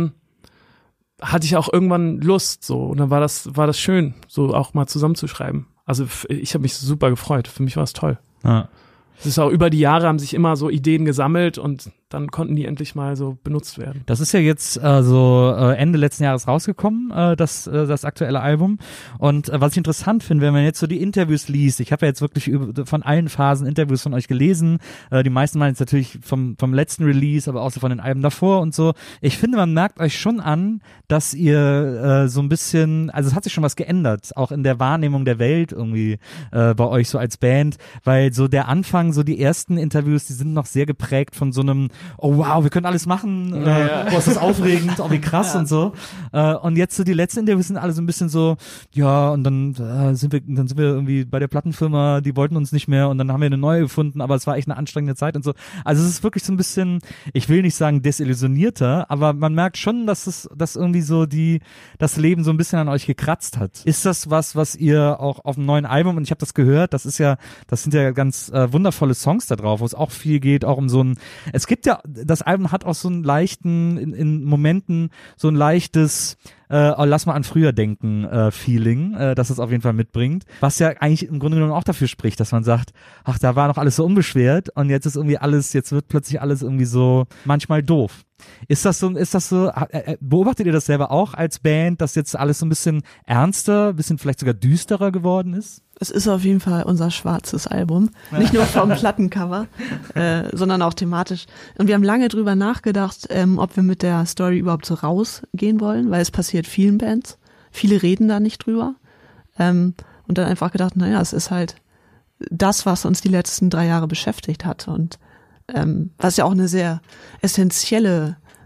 hatte ich auch irgendwann Lust so und dann war das schön, so auch mal zusammenzuschreiben. Also ich habe mich super gefreut, für mich war es toll. Ja. Es ist auch über die Jahre haben sich immer so Ideen gesammelt und dann konnten die endlich mal so benutzt werden. Das ist ja jetzt Ende letzten Jahres rausgekommen, das aktuelle Album. Und was ich interessant finde, wenn man jetzt so die Interviews liest, ich habe ja jetzt wirklich von allen Phasen Interviews von euch gelesen, die meisten meinen jetzt natürlich vom letzten Release, aber auch so von den Alben davor und so. Ich finde, man merkt euch schon an, dass ihr so ein bisschen, also es hat sich schon was geändert, auch in der Wahrnehmung der Welt irgendwie bei euch so als Band, weil so der Anfang, so die ersten Interviews, die sind noch sehr geprägt von so einem oh wow, wir können alles machen, boah, ist das aufregend, oh wie krass und so. Und jetzt so die letzten Interviews sind alle so ein bisschen so, ja, und dann sind wir irgendwie bei der Plattenfirma, die wollten uns nicht mehr und dann haben wir eine neue gefunden, aber es war echt eine anstrengende Zeit und so. Also es ist wirklich so ein bisschen, ich will nicht sagen desillusionierter, aber man merkt schon, dass irgendwie so das Leben so ein bisschen an euch gekratzt hat. Ist das was ihr auch auf dem neuen Album, und ich habe das gehört, das sind ja ganz wundervolle Songs da drauf, wo es auch viel geht, auch um so es gibt ja, das Album hat auch so einen leichten, in Momenten so ein leichtes lass mal an früher denken Feeling, dass es auf jeden Fall mitbringt, was ja eigentlich im Grunde genommen auch dafür spricht, dass man sagt, ach, da war noch alles so unbeschwert und jetzt wird plötzlich alles irgendwie so manchmal doof. Ist das so, beobachtet ihr das selber auch als Band, dass jetzt alles so ein bisschen ernster, ein bisschen vielleicht sogar düsterer geworden ist? Es ist auf jeden Fall unser schwarzes Album. Nicht nur vom Plattencover, sondern auch thematisch. Und wir haben lange drüber nachgedacht, ob wir mit der Story überhaupt so rausgehen wollen, weil es passiert vielen Bands. Viele reden da nicht drüber. Und dann einfach gedacht, naja, es ist halt das, was uns die letzten 3 Jahre beschäftigt hat. Und was ja auch eine sehr essentielle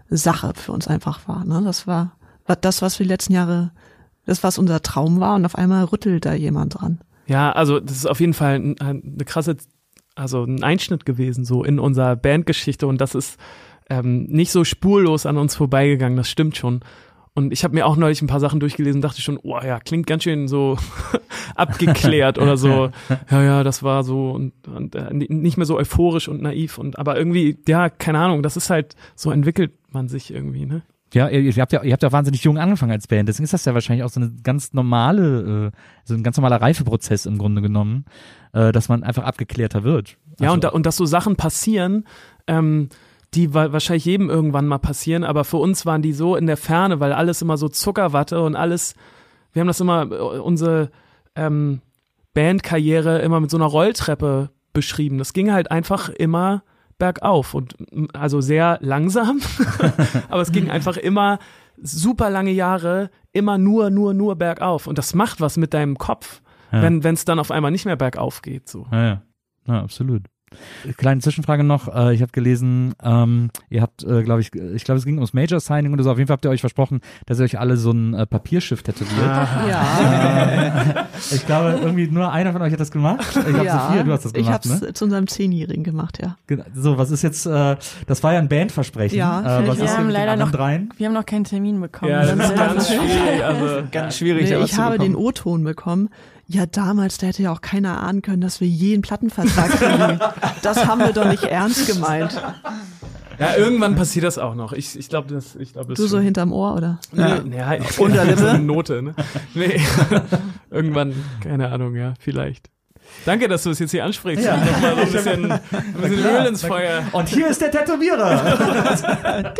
Sache für uns einfach war. Ne? Das war das, was für die letzten Jahre, das, was unser Traum war, und auf einmal rüttelt da jemand dran. Ja, also das ist auf jeden Fall eine krasse, also ein Einschnitt gewesen so in unserer Bandgeschichte, und das ist nicht so spurlos an uns vorbeigegangen, das stimmt schon. Und ich habe mir auch neulich ein paar Sachen durchgelesen und dachte schon, oh ja, klingt ganz schön so abgeklärt oder so. Ja, das war so und nicht mehr so euphorisch und naiv, aber irgendwie, ja, keine Ahnung, das ist halt, so entwickelt man sich irgendwie, ne? Ja, ihr habt ja wahnsinnig jung angefangen als Band, deswegen ist das ja wahrscheinlich auch so eine ganz normale, so ein ganz normaler Reifeprozess im Grunde genommen, dass man einfach abgeklärter wird. Ja, und dass so Sachen passieren, die wahrscheinlich jedem irgendwann mal passieren, aber für uns waren die so in der Ferne, weil alles immer so Zuckerwatte und alles, wir haben das immer, unsere Bandkarriere immer mit so einer Rolltreppe beschrieben. Das ging halt einfach immer bergauf und also sehr langsam, aber es ging einfach immer super lange Jahre immer nur bergauf, und das macht was mit deinem Kopf, wenn es dann auf einmal nicht mehr bergauf geht. So. Ja, absolut. Kleine Zwischenfrage noch, ich habe gelesen, ihr habt, glaube ich, es ging ums Major Signing oder so, auf jeden Fall habt ihr euch versprochen, dass ihr euch alle so ein Papierschiff tätowiert. Ja. Ich glaube, irgendwie nur einer von euch hat das gemacht. Ich glaube, Sophia, du hast das gemacht, ich hab's ne? zu unserem 10-Jährigen gemacht, ja. So, was ist jetzt, das war ja ein Bandversprechen. Ja, was wir ist haben mit leider den anderen dreien? Wir haben noch keinen Termin bekommen. Ja, das ist ganz schwierig, also Ganz schwierig. Ich habe den O-Ton bekommen. Ja, damals, da hätte ja auch keiner ahnen können, dass wir je einen Plattenvertrag kriegen. Das haben wir doch nicht ernst gemeint. ja, irgendwann passiert das auch noch. Ich glaube, das Du so hinterm Ohr, oder? Ja. Unterlippe? So eine Note, ne? Nee. Irgendwann, keine Ahnung, ja, vielleicht. Danke, dass du es jetzt hier ansprichst. Ja. Nochmal so ein bisschen Öl ins Feuer. Und hier ist der Tätowierer.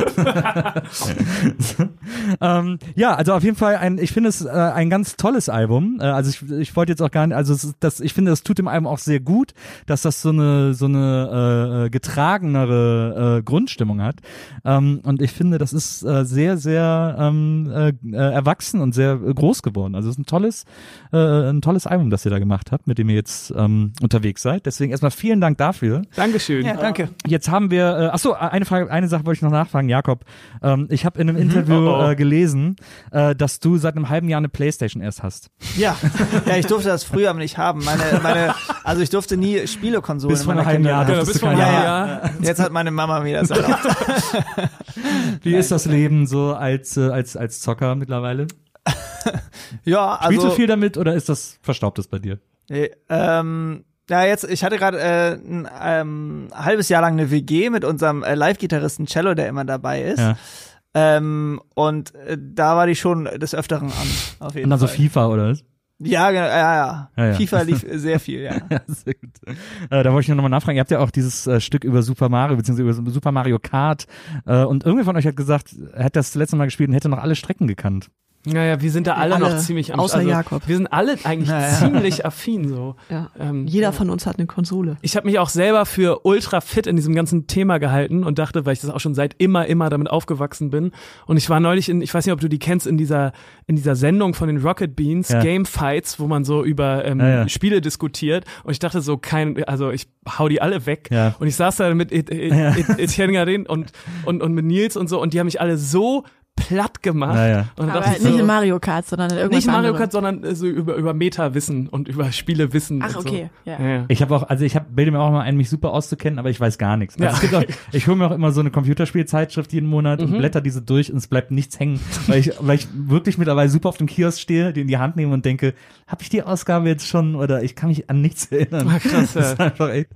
Ja, also auf jeden Fall ich finde es ein ganz tolles Album. Also ich wollte jetzt auch gar nicht, also ich finde, das tut dem Album auch sehr gut, dass das so eine getragenere Grundstimmung hat. Und ich finde, das ist sehr, sehr erwachsen und sehr groß geworden. Also es ist ein tolles Album, das ihr da gemacht habt, mit dem ihr jetzt unterwegs seid. Deswegen erstmal vielen Dank dafür. Dankeschön. Ja, danke. Jetzt haben wir, eine Sache wollte ich noch nachfragen, Jakob. Ich habe in einem Interview gelesen, dass du seit einem halben Jahr eine Playstation erst hast. Ja, ich durfte das früher nicht haben. Also ich durfte nie Spielekonsolen Bis in vor meiner einem halben Jahr. Kindheit. Genau, bis vor einem Jahr. Jetzt hat meine Mama mir das erlaubt. Wie ist das Leben so als Zocker mittlerweile? Ja, also. Spielst du viel damit oder ist das Verstaubtes bei dir? Ja, ich hatte gerade ein halbes Jahr lang eine WG mit unserem Live-Gitarristen Cello, der immer dabei ist. Ja. Und da war die schon des Öfteren an, auf jeden Und dann Fall. so FIFA oder was? Ja, genau, ja. Ja. FIFA lief sehr viel, ja. Ja, sehr gut. Da wollte ich nur nochmal nachfragen. Ihr habt ja auch dieses Stück über Super Mario, beziehungsweise über Super Mario Kart. Und irgendwer von euch hat gesagt, er hat das letzte Mal gespielt und hätte noch alle Strecken gekannt. Naja, wir sind da alle noch ziemlich am außer Jakob. Wir sind alle eigentlich ziemlich affin so. Ja. Jeder von uns hat eine Konsole. Ich habe mich auch selber für ultra fit in diesem ganzen Thema gehalten und dachte, weil ich das auch schon seit immer damit aufgewachsen bin. Und ich war neulich ich weiß nicht, ob du die kennst, in dieser Sendung von den Rocket Beans, Game Fights, wo man so über Spiele diskutiert. Und ich dachte so, ich hau die alle weg. Ja. Und ich saß da mit Etienne Garin und mit Nils und so, und die haben mich alle so platt gemacht. Ja. Und aber nicht in Mario Kart, sondern in irgendwas nicht Mario anderem. Kart, sondern so über Meta-Wissen und über Spielewissen. Ach, und okay. So. Ja. Ich bilde mir auch mal ein, mich super auszukennen, aber ich weiß gar nichts. Also ich hole mir auch immer so eine Computerspielzeitschrift jeden Monat und blätter diese durch und es bleibt nichts hängen, weil ich wirklich mittlerweile super auf dem Kiosk stehe, die in die Hand nehme und denke, habe ich die Ausgabe jetzt schon oder ich kann mich an nichts erinnern. Ah, krass, das ist einfach echt.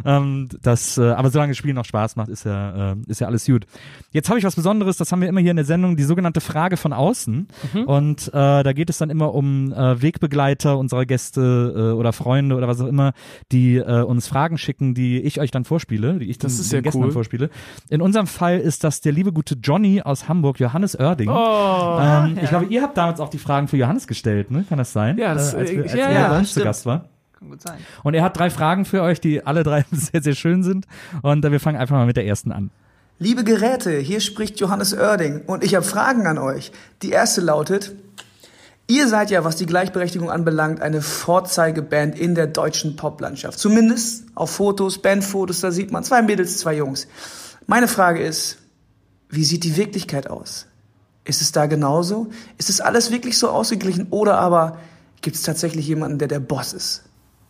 Aber solange das Spiel noch Spaß macht, ist ja alles gut. Jetzt habe ich was Besonderes, das haben wir immer hier in der Sendung, die sogenannte Frage von außen. Und da geht es dann immer um Wegbegleiter unserer Gäste oder Freunde oder was auch immer, die uns Fragen schicken, die ich euch dann vorspiele, die ich den Gästen dann vorspiele. In unserem Fall ist das der liebe gute Johnny aus Hamburg, Johannes Oerding. Ich glaube, ihr habt damals auch die Fragen für Johannes gestellt, ne? Kann das sein? Ja, als er zu Gast war. Kann gut sein. Und er hat 3 Fragen für euch, die alle 3 sehr, sehr schön sind. Und wir fangen einfach mal mit der ersten an. Liebe Geräte, hier spricht Johannes Oerding und ich habe Fragen an euch. Die erste lautet: Ihr seid ja, was die Gleichberechtigung anbelangt, eine Vorzeigeband in der deutschen Poplandschaft. Zumindest auf Fotos, Bandfotos, da sieht man 2 Mädels, 2 Jungs. Meine Frage ist, wie sieht die Wirklichkeit aus? Ist es da genauso? Ist es alles wirklich so ausgeglichen oder aber gibt es tatsächlich jemanden, der Boss ist?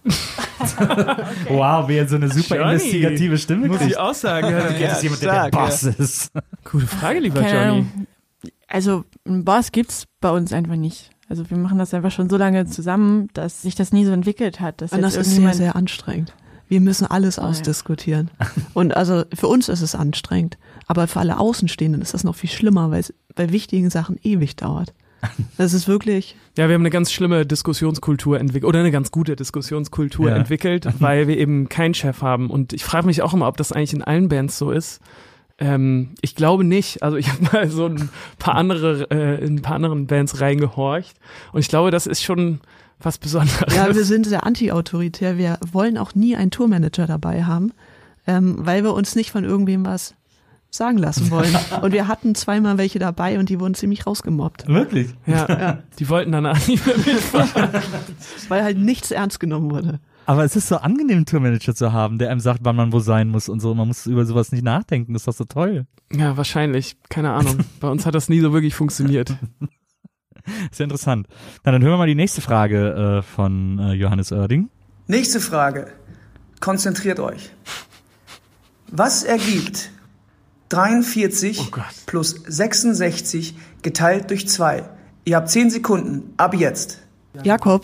Wow, wie er so eine super Johnny, investigative Stimme muss kriegt. ich auch sagen. Ja, Gibt es jemanden, der Boss ist? Gute Frage, lieber Keine Johnny. Ahnung. Also einen Boss gibt's bei uns einfach nicht. Also wir machen das einfach schon so lange zusammen, dass sich das nie so entwickelt hat. Dass Und das jetzt ist sehr, irgendjemand- sehr anstrengend. Wir müssen alles ja. ausdiskutieren. Und also für uns ist es anstrengend. Aber für alle Außenstehenden ist das noch viel schlimmer, weil es bei wichtigen Sachen ewig dauert. Das ist wirklich... Ja, wir haben eine ganz schlimme Diskussionskultur entwickelt, oder eine ganz gute Diskussionskultur entwickelt, weil wir eben keinen Chef haben. Und ich frage mich auch immer, ob das eigentlich in allen Bands so ist. Ich glaube nicht. Also ich habe mal so in ein paar anderen Bands reingehorcht. Und ich glaube, das ist schon was Besonderes. Ja, wir sind sehr anti-autoritär. Wir wollen auch nie einen Tourmanager dabei haben, weil wir uns nicht von irgendwem was sagen lassen wollen. Und wir hatten zweimal welche dabei und die wurden ziemlich rausgemobbt. Wirklich? Ja, die wollten danach nicht mehr mitfahren. Weil halt nichts ernst genommen wurde. Aber es ist so angenehm, einen Tourmanager zu haben, der einem sagt, wann man wo sein muss und so. Man muss über sowas nicht nachdenken. Das ist doch so toll. Ja, wahrscheinlich. Keine Ahnung. Bei uns hat das nie so wirklich funktioniert. Sehr interessant. Na, dann hören wir mal die nächste Frage von Johannes Oerding. Nächste Frage. Konzentriert euch. Was ergibt 43 plus 66 geteilt durch 2? Ihr habt 10 Sekunden. Ab jetzt. Jakob.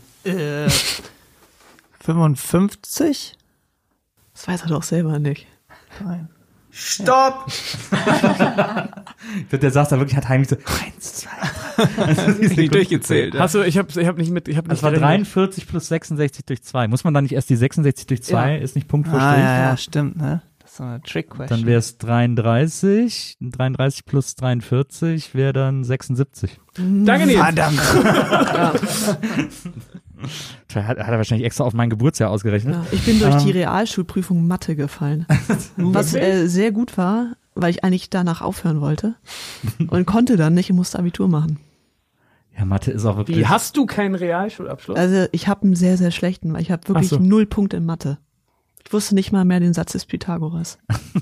55? Das weiß er doch selber nicht. Nein. Stopp! Der saß da wirklich, hat heimlich so 1, 2, 3. Nicht durchgezählt. Ja. Achso, ich hab nicht mit, ich hab nicht Das war gerechnet. 43 plus 66 durch 2. Muss man da nicht erst die 66 durch 2? Ja. Ist nicht Punkt vor Strich? Ja, stimmt, ne? Das ist so eine Trick-Question. Dann wäre es 33. 33 plus 43 wäre dann 76. Danke, Nils. Verdammt. Hat er wahrscheinlich extra auf mein Geburtsjahr ausgerechnet. Ja, ich bin durch die Realschulprüfung Mathe gefallen. Was sehr gut war, weil ich eigentlich danach aufhören wollte. Und konnte dann nicht und musste Abitur machen. Ja, Mathe ist auch wirklich... Wie, hast du keinen Realschulabschluss? Also ich habe einen sehr, sehr schlechten, weil ich habe wirklich Ach so. 0 Punkte in Mathe. Ich wusste nicht mal mehr den Satz des Pythagoras.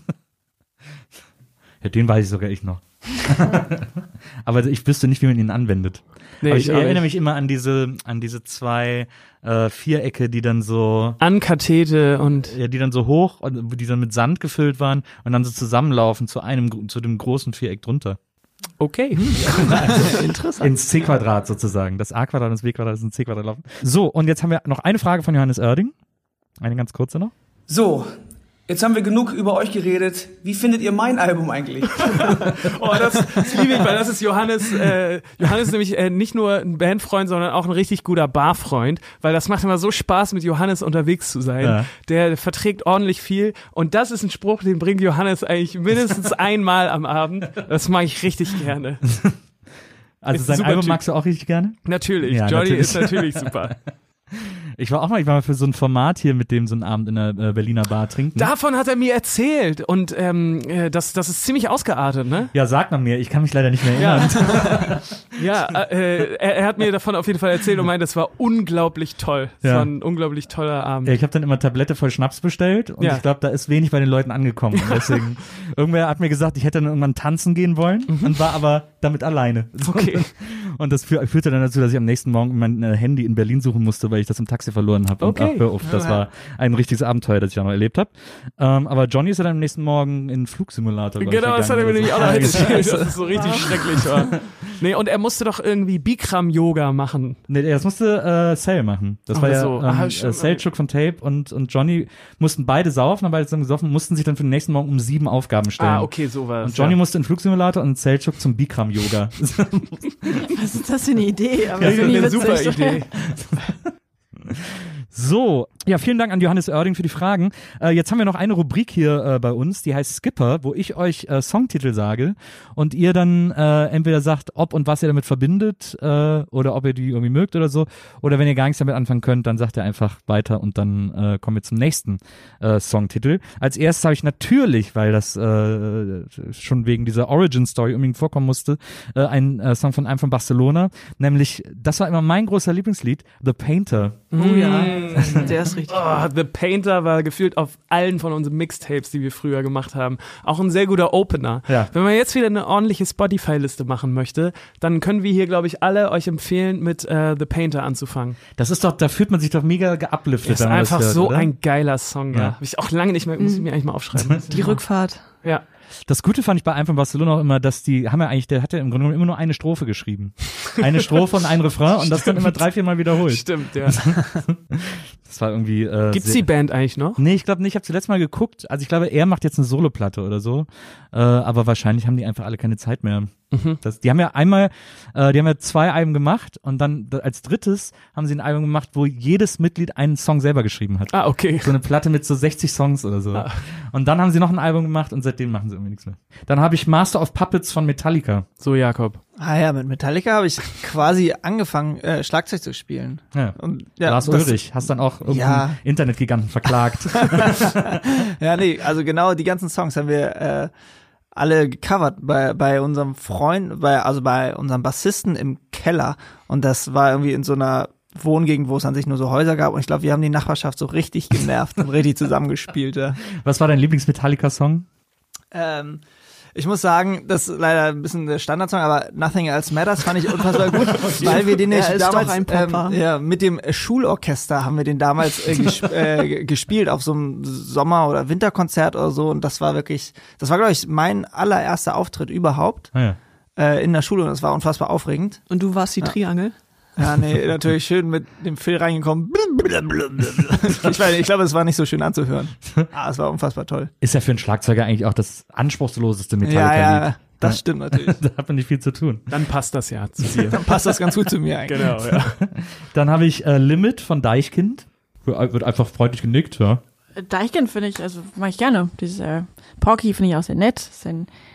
Ja, den weiß ich sogar ich noch. Aber ich wüsste nicht, wie man ihn anwendet. Nee, Aber ich auch erinnere nicht. mich immer an diese zwei Vierecke, die dann so... Ankathete und Ja, die dann so hoch, die dann mit Sand gefüllt waren und dann so zusammenlaufen zu dem großen Viereck drunter. okay. Interessant. Ins C-Quadrat sozusagen. Das A-Quadrat und das B-Quadrat ist ins C-Quadrat laufen. So, und jetzt haben wir noch eine Frage von Johannes Oerding. Eine ganz kurze noch. So, jetzt haben wir genug über euch geredet. Wie findet ihr mein Album eigentlich? Oh, das liebe ich, weil das ist Johannes. Johannes ist nämlich nicht nur ein Bandfreund, sondern auch ein richtig guter Barfreund, weil das macht immer so Spaß, mit Johannes unterwegs zu sein. Ja. Der verträgt ordentlich viel und das ist ein Spruch, den bringt Johannes eigentlich mindestens einmal am Abend. Das mag ich richtig gerne. Also Ist ein sein super Album Typ. magst du auch richtig gerne? Natürlich, Ja, Johnny natürlich. ist natürlich super. Ich war mal für so ein Format hier mit dem so einen Abend in der Berliner Bar trinken. Davon hat er mir erzählt und das ist ziemlich ausgeartet, ne? Ja, sag mal mir, ich kann mich leider nicht mehr erinnern. Ja, er hat mir davon auf jeden Fall erzählt und meint, das war unglaublich toll. Das Ja. war ein unglaublich toller Abend. Ich habe dann immer Tablette voll Schnaps bestellt und Ja. ich glaube, da ist wenig bei den Leuten angekommen. Und deswegen, irgendwer hat mir gesagt, ich hätte dann irgendwann tanzen gehen wollen und war aber damit alleine. Okay. Und das führte dann dazu, dass ich am nächsten Morgen mein Handy in Berlin suchen musste, weil ich das im Taxi verloren habe. Okay. Und hör auf, das war ein richtiges Abenteuer, das ich auch noch erlebt habe. Aber Johnny ist ja dann am nächsten Morgen in den Flugsimulator. glaub ich, Genau, das hat er mir gegangen nämlich oder auch noch so. erzählt, dass es so richtig schrecklich war. Nee, und er musste doch irgendwie Bikram-Yoga machen. Nee, das musste Cell machen. Das Ach war ja so. Stimmt. Selchuk von Tape und Johnny mussten beide saufen, haben beide zusammen gesoffen, mussten sich dann für den nächsten Morgen um 7 Aufgaben stellen. Okay, sowas. Und Johnny musste in den Flugsimulator und Selchuk zum Bikram-Yoga. Was ist das für eine Idee? Aber Das ist irgendwie eine witzig. super Idee. So, ja, vielen Dank an Johannes Oerding für die Fragen. Jetzt haben wir noch eine Rubrik hier bei uns, die heißt Skipper, wo ich euch Songtitel sage und ihr dann entweder sagt, ob und was ihr damit verbindet oder ob ihr die irgendwie mögt oder so. Oder wenn ihr gar nichts damit anfangen könnt, dann sagt ihr einfach weiter und dann kommen wir zum nächsten Songtitel. Als erstes habe ich natürlich, weil das schon wegen dieser Origin-Story unbedingt vorkommen musste, einen Song von einem von Barcelona, nämlich, das war immer mein großer Lieblingslied, The Painter. Oh ja, der ist ist richtig. Oh, The Painter war gefühlt auf allen von unseren Mixtapes, die wir früher gemacht haben. Auch ein sehr guter Opener. Ja. Wenn man jetzt wieder eine ordentliche Spotify-Liste machen möchte, dann können wir hier, glaube ich, alle euch empfehlen, mit The Painter anzufangen. Das ist doch, da fühlt man sich doch mega geupliftet. Das ist wenn man einfach hört, so oder? ein geiler Song, ja. Ja. Habe ich auch lange nicht mehr, muss ich mir eigentlich mal aufschreiben. Die Rückfahrt. Ja. Das Gute fand ich bei einem von Barcelona auch immer, dass der hat ja im Grunde genommen immer nur eine Strophe geschrieben. Eine Strophe und ein Refrain und das dann immer 3-4 Mal wiederholt. Stimmt, ja. Das war irgendwie. Gibt's die Band eigentlich noch? Nee, ich glaube nicht. Ich habe zuletzt mal geguckt. Also ich glaube, er macht jetzt eine Soloplatte oder so. Aber wahrscheinlich haben die einfach alle keine Zeit mehr. Die haben ja 2 Alben gemacht und dann als drittes haben sie ein Album gemacht, wo jedes Mitglied einen Song selber geschrieben hat. Ah, okay. So eine Platte mit so 60 Songs oder so. Und dann haben sie noch ein Album gemacht und seitdem machen sie irgendwie nichts mehr. Dann habe ich Master of Puppets von Metallica. So, Jakob. Ah ja, mit Metallica habe ich quasi angefangen, Schlagzeug zu spielen. Ja. Und, ja, Lars Ulrich, hast dann auch irgendeinen Internetgiganten verklagt. Ja, nee, also genau die ganzen Songs haben wir alle gecovert bei unserem Freund, bei unserem Bassisten im Keller. Und das war irgendwie in so einer Wohngegend, wo es an sich nur so Häuser gab. Und ich glaube, wir haben die Nachbarschaft so richtig genervt und richtig zusammengespielt. Ja. Was war dein Lieblings-Metallica-Song? Ich muss sagen, das ist leider ein bisschen der Standardsong, aber Nothing Else Matters fand ich unfassbar gut, weil wir den Er ist damals doch ein Popper. mit dem Schulorchester haben wir den damals gespielt auf so einem Sommer- oder Winterkonzert oder so und das war glaube ich mein allererster Auftritt überhaupt in der Schule und das war unfassbar aufregend. Und du warst die Triangel? Ja, nee, natürlich schön mit dem Phil reingekommen. Ich glaube, es war nicht so schön anzuhören. Es war unfassbar toll. Ist ja für einen Schlagzeuger eigentlich auch das anspruchsloseste Metallica-Lied. Ja, das stimmt natürlich. Da hat man nicht viel zu tun. Dann passt das ja zu dir. Dann passt das ganz gut zu mir eigentlich. Genau, ja. Dann habe ich Limit von Deichkind. Wird einfach freundlich genickt, ja. Deichkind finde ich, also mache ich gerne. Dieses Porky finde ich auch sehr nett. Ist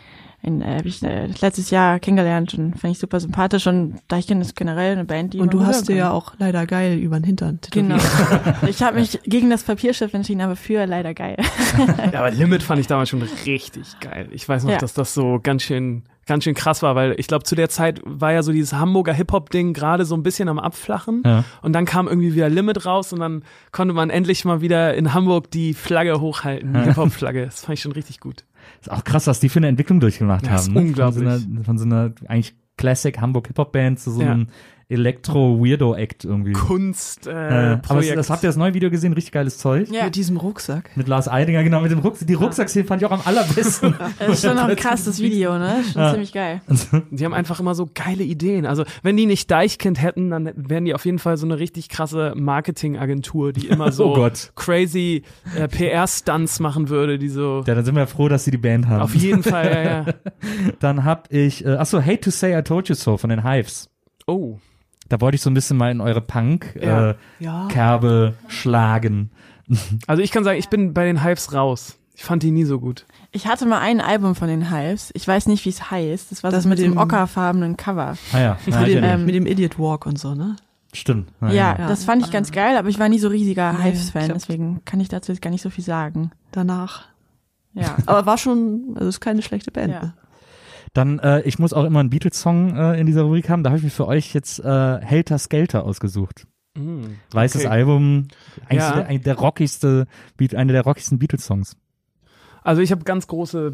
habe ich letztes Jahr kennengelernt und fand ich super sympathisch und Deichkind ist generell eine Band, die Und du man hast dir hören ja kann. auch leider geil über den Hintern Genau. tätowiert. Ich habe mich gegen das Papierschiff entschieden, aber für leider geil. Ja, aber Limit fand ich damals schon richtig geil. Ich weiß noch, Ja. dass das so ganz schön krass war, weil ich glaube, zu der Zeit war ja so dieses Hamburger Hip-Hop-Ding gerade so ein bisschen am Abflachen. Ja. Und dann kam irgendwie wieder Limit raus und dann konnte man endlich mal wieder in Hamburg die Flagge hochhalten, die Hip-Hop-Flagge. Das fand ich schon richtig gut. Ist auch krass, was die für eine Entwicklung durchgemacht Ja, ist haben. Ne? unglaublich. Von so einer eigentlich Classic Hamburg Hip-Hop-Band zu so einem Elektro-Weirdo-Act irgendwie. Kunst-Projekt. Aber habt ihr das neue Video gesehen? Richtig geiles Zeug. Ja. Mit diesem Rucksack. Mit Lars Eidinger, genau, mit dem Rucksack. Die Rucksacksszene fand ich auch am allerbesten. Das ist schon noch ein krasses Video, ne? Schon ziemlich geil. Die haben einfach immer so geile Ideen. Also wenn die nicht Deichkind hätten, dann wären die auf jeden Fall so eine richtig krasse Marketingagentur, die immer so Oh Gott. crazy PR-Stunts machen würde, die so Ja, dann sind wir froh, dass sie die Band haben. auf jeden Fall, ja. Dann hab ich, Hate to Say I Told You So von den Hives. Oh. Da wollte ich so ein bisschen mal in eure Ja. Punk-Kerbe schlagen. Also ich kann sagen, ich bin bei den Hives raus. Ich fand die nie so gut. Ich hatte mal ein Album von den Hives. Ich weiß nicht, wie es heißt. Das war Das so mit mit dem dem ockerfarbenen Cover. Ah ja, Mit dem Idiot Walk und so, ne? stimmt. Ah, Ja, ja. das fand ich ganz geil, aber ich war nie so riesiger Nee, Hives-Fan, klappt. deswegen kann ich dazu jetzt gar nicht so viel sagen. Danach. Ja. Aber war schon, also ist keine schlechte Band. Ja. Ne? Dann, ich muss auch immer einen Beatles-Song in dieser Rubrik haben. Da habe ich mir für euch jetzt Helter Skelter ausgesucht. Weißes Okay. Album, eigentlich Ja. so eine der rockigsten Beatles-Songs. Also ich habe ganz große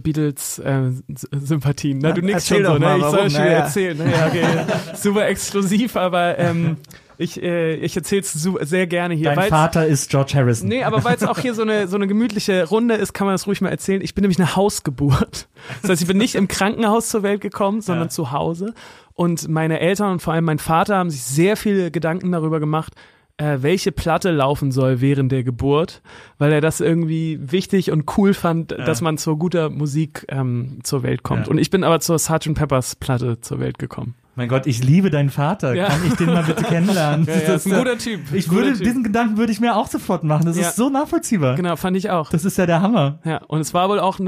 Beatles-Sympathien. Du nix Erzähl schon so, doch mal, ne? Ich soll warum? schon wieder Naja. erzählen. Ne? Ja, okay. Super exklusiv, aber ich erzähl's sehr gerne hier. Dein weil's- Vater ist George Harrison. Nee, aber weil es auch hier so eine gemütliche Runde ist, kann man das ruhig mal erzählen. Ich bin nämlich eine Hausgeburt. Das heißt, ich bin nicht im Krankenhaus zur Welt gekommen, sondern zu Hause. Und meine Eltern und vor allem mein Vater haben sich sehr viele Gedanken darüber gemacht, welche Platte laufen soll während der Geburt, weil er das irgendwie wichtig und cool fand, dass man zu guter Musik zur Welt kommt. Ja. Und ich bin aber zur Sgt. Pepper's Platte zur Welt gekommen. Mein Gott, ich liebe deinen Vater. Ja. Kann ich den mal bitte kennenlernen? Ja, ist ein guter Typ. Diesen Gedanken würde ich mir auch sofort machen. Das Ja. ist so nachvollziehbar. Genau, fand ich auch. Das ist ja der Hammer. Ja, und es war wohl auch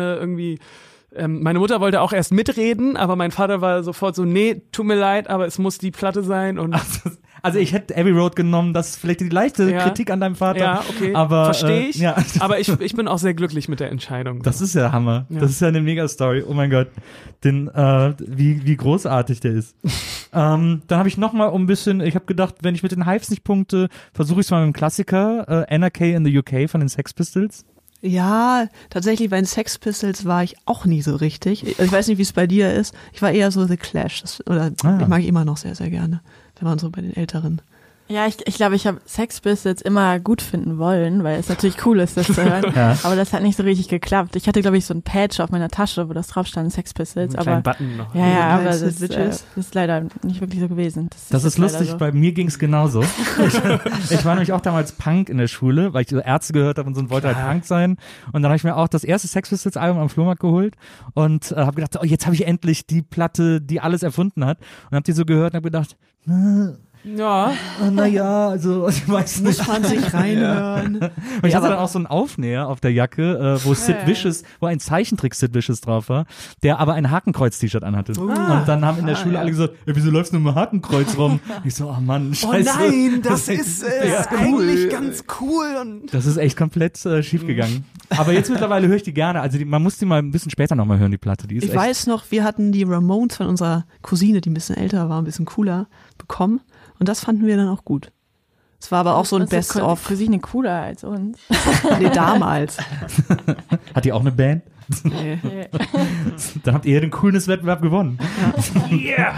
meine Mutter wollte auch erst mitreden, aber mein Vater war sofort so, nee, tut mir leid, aber es muss die Platte sein und Also ich hätte Abbey Road genommen, das ist vielleicht die leichte Ja. Kritik an deinem Vater. ja, okay, aber verstehe ich, ja. aber ich bin auch sehr glücklich mit der Entscheidung. Das ist ja Hammer. Ja. Das ist ja eine Mega-Story. Oh mein Gott. Wie großartig der ist. Dann habe ich nochmal ich habe gedacht, wenn ich mit den Hives nicht punkte, versuche ich es mal mit dem Klassiker, NRK in the UK von den Sex Pistols. Ja, tatsächlich bei den Sex Pistols war ich auch nie so richtig. Ich weiß nicht, wie es bei dir ist. Ich war eher so The Clash. Ich mag immer noch sehr, sehr gerne, wenn man so bei den Älteren. Ja, ich glaube, ich habe Sex Pistols immer gut finden wollen, weil es natürlich cool ist, das zu hören. Ja. Aber das hat nicht so richtig geklappt. Ich hatte, glaube ich, so ein Patch auf meiner Tasche, wo das drauf stand, Sex Pistols. Einen Button noch. Ja, aber das ist leider nicht wirklich so gewesen. Das ist lustig, so. Bei mir ging es genauso. Ich war nämlich auch damals Punk in der Schule, weil ich so Ärzte gehört habe und so und wollte halt Punk sein. Und dann habe ich mir auch das erste Sex Pistols Album am Flohmarkt geholt und habe gedacht, jetzt habe ich endlich die Platte, die alles erfunden hat. Und habe die so gehört und habe gedacht, ja. Naja, also ich weiß nicht. Muss man sich reinhören. Und ich hatte dann auch so einen Aufnäher auf der Jacke, wo wo ein Zeichentrick Sid Vicious drauf war, der aber ein Hakenkreuz-T-Shirt anhatte. Und dann haben in der Schule alle gesagt, wieso läufst du mit dem Hakenkreuz rum? Ich so, oh Mann, scheiße. Oh nein, das ist eigentlich ganz cool. Und das ist echt komplett schief gegangen. Aber jetzt mittlerweile höre ich die gerne. Also man muss die mal ein bisschen später nochmal hören, die Platte. Die ist ich weiß noch, wir hatten die Ramones von unserer Cousine, die ein bisschen älter war, ein bisschen cooler, bekommen. Und das fanden wir dann auch gut. Es war aber auch so ein Best-of. Cousine cooler als uns. Nee, damals. Hat die auch eine Band? Nee. Dann habt ihr den Coolness-Wettbewerb gewonnen. Ja.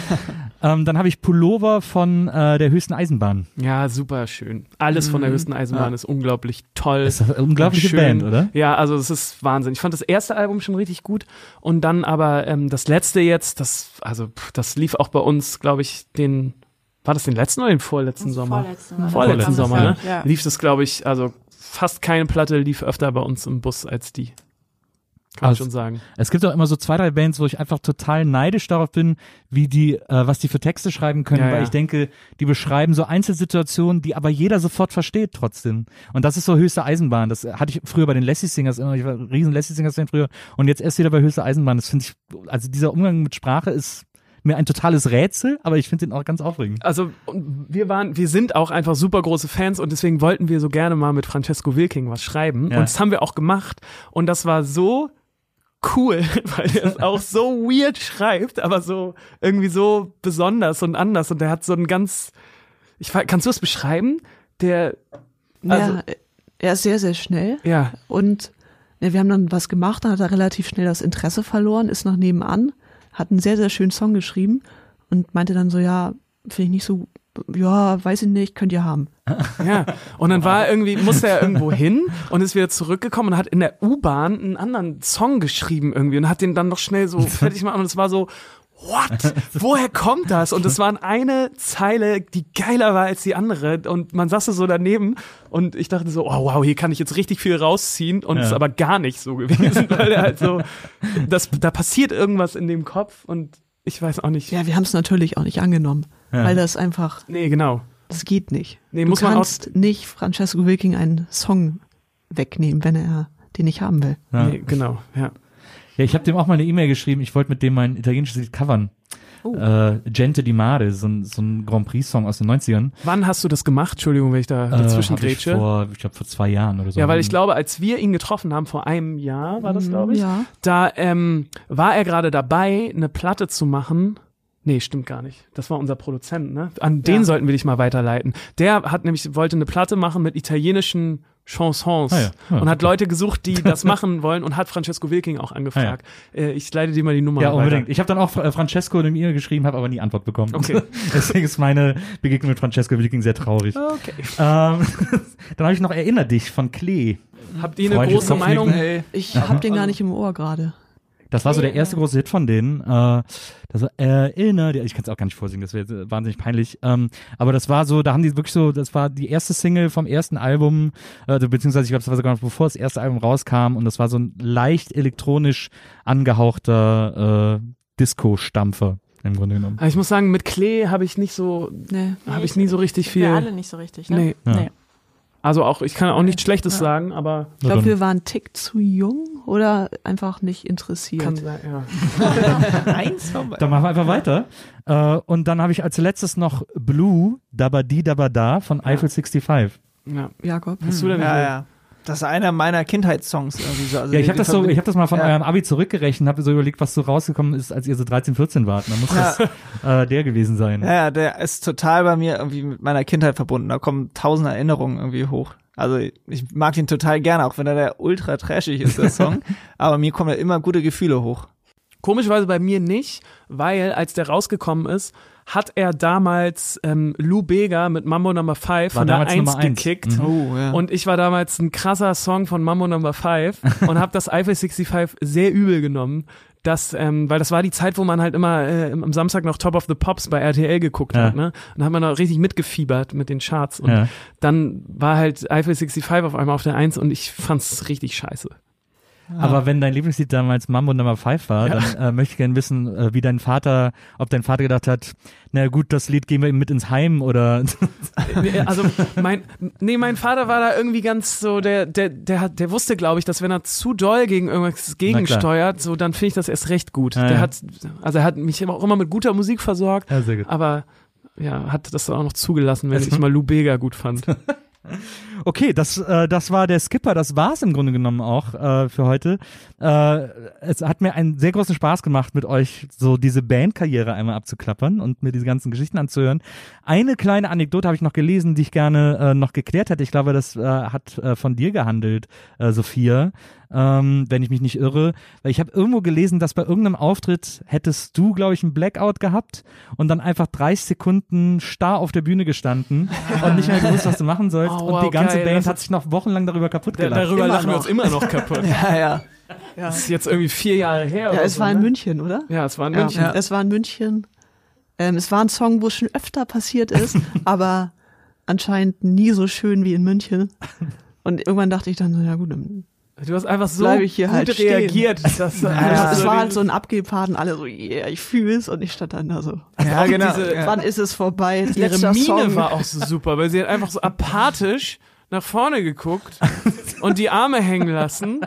Dann habe ich Pullover von der höchsten Eisenbahn. Ja, super schön. Alles von der höchsten Eisenbahn ist unglaublich toll. Das ist eine unglaubliche Band, oder? Ja, also es ist Wahnsinn. Ich fand das erste Album schon richtig gut und dann aber das letzte jetzt, das lief auch bei uns, glaube ich, war das den letzten oder den vorletzten Sommer? Vorletzten Sommer, ne? Ja. Lief das, glaube ich, also fast keine Platte lief öfter bei uns im Bus als die. Kann man schon sagen. Es gibt auch immer so 2, 3 Bands, wo ich einfach total neidisch darauf bin, wie die, was die für Texte schreiben können, weil ich denke, die beschreiben so Einzelsituationen, die aber jeder sofort versteht trotzdem. Und das ist so höchste Eisenbahn. Das hatte ich früher bei den Lassie Singers immer. Ich war ein riesen Lassie Singers Fan früher und jetzt erst wieder bei höchste Eisenbahn. Das finde ich, also dieser Umgang mit Sprache ist mir ein totales Rätsel, aber ich finde den auch ganz aufregend. Also wir sind auch einfach super große Fans und deswegen wollten wir so gerne mal mit Francesco Wilking was schreiben und das haben wir auch gemacht und das war so cool, weil er es auch so weird schreibt, aber so irgendwie so besonders und anders und der hat so einen kannst du es beschreiben? Er ist sehr, sehr schnell und wir haben dann was gemacht, dann hat er relativ schnell das Interesse verloren, ist noch nebenan, hat einen sehr, sehr schönen Song geschrieben und meinte dann so, finde ich nicht so, weiß ich nicht, könnt ihr haben. Ja, und dann musste er irgendwo hin und ist wieder zurückgekommen und hat in der U-Bahn einen anderen Song geschrieben irgendwie und hat den dann noch schnell so fertig gemacht und es war so, what? Woher kommt das? Und es war eine Zeile, die geiler war als die andere und man saß so daneben und ich dachte so, oh wow, hier kann ich jetzt richtig viel rausziehen und es ist aber gar nicht so gewesen, weil er halt so, da passiert irgendwas in dem Kopf und ich weiß auch nicht. Ja, wir haben es natürlich auch nicht angenommen, weil das einfach, nee, genau. Das geht nicht. Nee, du kannst nicht Francesco Wilking einen Song wegnehmen, wenn er den nicht haben will. Ja. Nee, genau, ja. Ja, ich habe dem auch mal eine E-Mail geschrieben, ich wollte mit dem mein italienisches Lied covern. Gente di Mare, so ein Grand Prix-Song aus den 90ern. Wann hast du das gemacht? Entschuldigung, wenn ich da dazwischen grätsche. Ich glaube vor 2 Jahren oder so. Ja, weil ich glaube, als wir ihn getroffen haben, vor einem Jahr war das, glaube ich, da war er gerade dabei, eine Platte zu machen. Nee, stimmt gar nicht. Das war unser Produzent, ne? An den sollten wir dich mal weiterleiten. Der wollte eine Platte machen mit italienischen Chansons und hat Leute gesucht, die das machen wollen und hat Francesco Wilking auch angefragt. Ich leite dir mal die Nummer weiter. Ja, unbedingt. Ich habe dann auch Francesco eine E-Mail geschrieben, habe aber nie Antwort bekommen. Okay. Deswegen ist meine Begegnung mit Francesco Wilking sehr traurig. Okay. Dann habe ich noch Erinner dich von Klee. Habt ihr eine große Meinung? Ich habe den gar nicht im Ohr gerade. Das war so der erste große Hit von denen. Das war ich kann es auch gar nicht vorsingen, das wäre wahnsinnig peinlich. Aber das war so, da haben die wirklich so, das war die erste Single vom ersten Album, beziehungsweise ich glaube, das war sogar noch bevor das erste Album rauskam und das war so ein leicht elektronisch angehauchter Disco-Stampfer. Im Grunde genommen. Aber ich muss sagen, mit Klee habe ich nicht so, habe ich nie so richtig viel. Wir alle nicht so richtig, ne? Nee. Also auch, ich kann auch nichts Schlechtes sagen, aber. Ich glaube, wir waren einen Tick zu jung oder einfach nicht interessiert. Kann sein, ja. Dann machen wir einfach weiter. Und dann habe ich als letztes noch Blue, Dabadi Dabada von Eiffel 65. Ja. Jakob. Hast du denn? Ja. Das ist einer meiner Kindheitssongs. Irgendwie so. Also ja, ich habe das mal von eurem Abi zurückgerechnet, habe so überlegt, was so rausgekommen ist, als ihr so 13, 14 wart. Dann muss das der gewesen sein. Ja, der ist total bei mir irgendwie mit meiner Kindheit verbunden. Da kommen 1000 Erinnerungen irgendwie hoch. Also ich mag den total gerne, auch wenn der ultra trashig ist, der Song. Aber mir kommen da immer gute Gefühle hoch. Komischerweise bei mir nicht, weil als der rausgekommen ist, hat er damals Lou Bega mit Mambo No. 5 von der 1 gekickt. Oh, ja. Und ich war damals ein krasser Song von Mambo No. 5 und habe das Eiffel 65 sehr übel genommen. Weil das war die Zeit, wo man halt immer am Samstag noch Top of the Pops bei RTL geguckt hat, ne? Und da hat man noch richtig mitgefiebert mit den Charts. Und dann war halt Eiffel 65 auf einmal auf der 1 und ich fand's richtig scheiße. Aber wenn dein Lieblingslied damals Mambo No. 5 war, dann möchte ich gerne wissen, ob dein Vater gedacht hat, na gut, das Lied gehen wir ihm mit ins Heim oder. Also mein Vater war da irgendwie ganz so, der wusste, glaube ich, dass wenn er zu doll gegen irgendwas gegensteuert, so dann finde ich das erst recht gut. Ja, er hat mich auch immer mit guter Musik versorgt, sehr gut. Aber hat das dann auch noch zugelassen, wenn ich mal Lou Bega gut fand. Okay, das war der Skipper, das war's im Grunde genommen auch für heute. Es hat mir einen sehr großen Spaß gemacht, mit euch so diese Bandkarriere einmal abzuklappern und mir diese ganzen Geschichten anzuhören. Eine kleine Anekdote habe ich noch gelesen, die ich gerne noch geklärt hätte. Ich glaube, das hat von dir gehandelt, Sophia. Wenn ich mich nicht irre, weil ich habe irgendwo gelesen, dass bei irgendeinem Auftritt hättest du, glaube ich, einen Blackout gehabt und dann einfach 30 Sekunden starr auf der Bühne gestanden und nicht mehr gewusst, was du machen sollst. Und die ganze Band hat sich noch wochenlang darüber kaputt gelacht. Darüber lachen wir uns immer noch kaputt. Ja. Das ist jetzt irgendwie 4 Jahre her. Ja, es war in München, oder? Ja, es war in München. Ja. Es war in München. Es war ein Song, wo es schon öfter passiert ist, aber anscheinend nie so schön wie in München. Und irgendwann dachte ich dann so, ja gut, dann du hast einfach so bleib ich hier gut halt reagiert. Es war halt so ein Abgehpaden, alle so, yeah, ich fühl's, und ich stand dann da so. Ja, genau. Wann ist es vorbei? Ihre Letzter Miene Song. war auch so super, weil sie hat einfach so apathisch nach vorne geguckt und die Arme hängen lassen.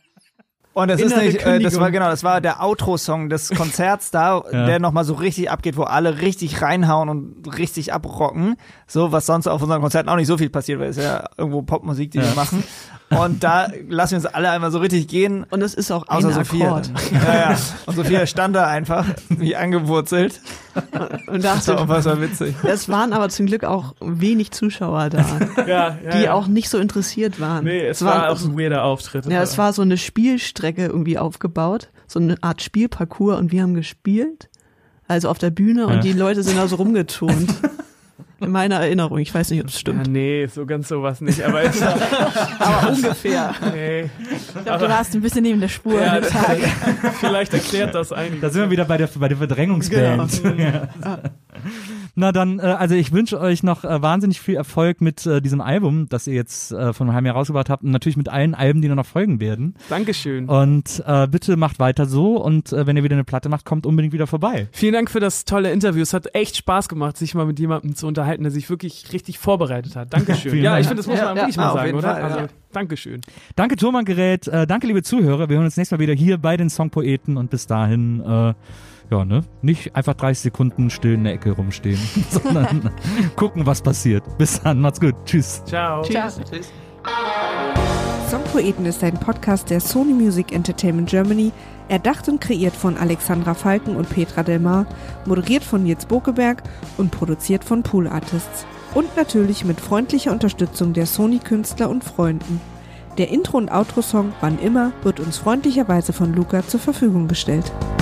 Und das ist nicht, das war der Outro-Song des Konzerts da, der nochmal so richtig abgeht, wo alle richtig reinhauen und richtig abrocken. So, was sonst auf unseren Konzerten auch nicht so viel passiert, weil es ja irgendwo Popmusik, die wir machen. Und da lassen wir uns alle einmal so richtig gehen. Und es ist auch ein außer Sophia. Akkord. Ja. Und Sophia stand da einfach, wie angewurzelt. Und dachte, das war witzig. es waren aber zum Glück auch wenig Zuschauer da, die auch nicht so interessiert waren. Nee, es war auch ein weirder Auftritt. Ja, es war so eine Spielstrecke irgendwie aufgebaut, so eine Art Spielparcours, und wir haben gespielt, also auf der Bühne, und die Leute sind da so rumgeturnt. In meiner Erinnerung, ich weiß nicht, ob es stimmt. Ja, nee, so ganz sowas nicht, aber es war Aber ungefähr. nee. Ich glaube, du warst ein bisschen neben der Spur an dem Tag. Vielleicht erklärt das einiges. Da sind wir wieder bei der Verdrängungsband. Genau. Ja. Na dann, also ich wünsche euch noch wahnsinnig viel Erfolg mit diesem Album, das ihr jetzt von einem halben Jahr rausgebracht habt, und natürlich mit allen Alben, die noch folgen werden. Dankeschön. Und bitte macht weiter so, und wenn ihr wieder eine Platte macht, kommt unbedingt wieder vorbei. Vielen Dank für das tolle Interview. Es hat echt Spaß gemacht, sich mal mit jemandem zu unterhalten, der sich wirklich richtig vorbereitet hat. Dankeschön. Vielen Ja, Dank. ich finde, das muss man wirklich mal auf sagen, jeden oder? Fall, Also, ja. Dankeschön. Danke Thurmann-Gerät, danke liebe Zuhörer, wir hören uns nächstes Mal wieder hier bei den Songpoeten, und bis dahin, nicht einfach 30 Sekunden still in der Ecke rumstehen, sondern gucken, was passiert. Bis dann, macht's gut, tschüss. Ciao. Tschüss. Songpoeten ist ein Podcast der Sony Music Entertainment Germany, erdacht und kreiert von Alexandra Falken und Petra Delmar, moderiert von Nils Bokeberg und produziert von Pool Artists. Und natürlich mit freundlicher Unterstützung der Sony-Künstler und Freunden. Der Intro- und Outro-Song Wann immer wird uns freundlicherweise von Luca zur Verfügung gestellt.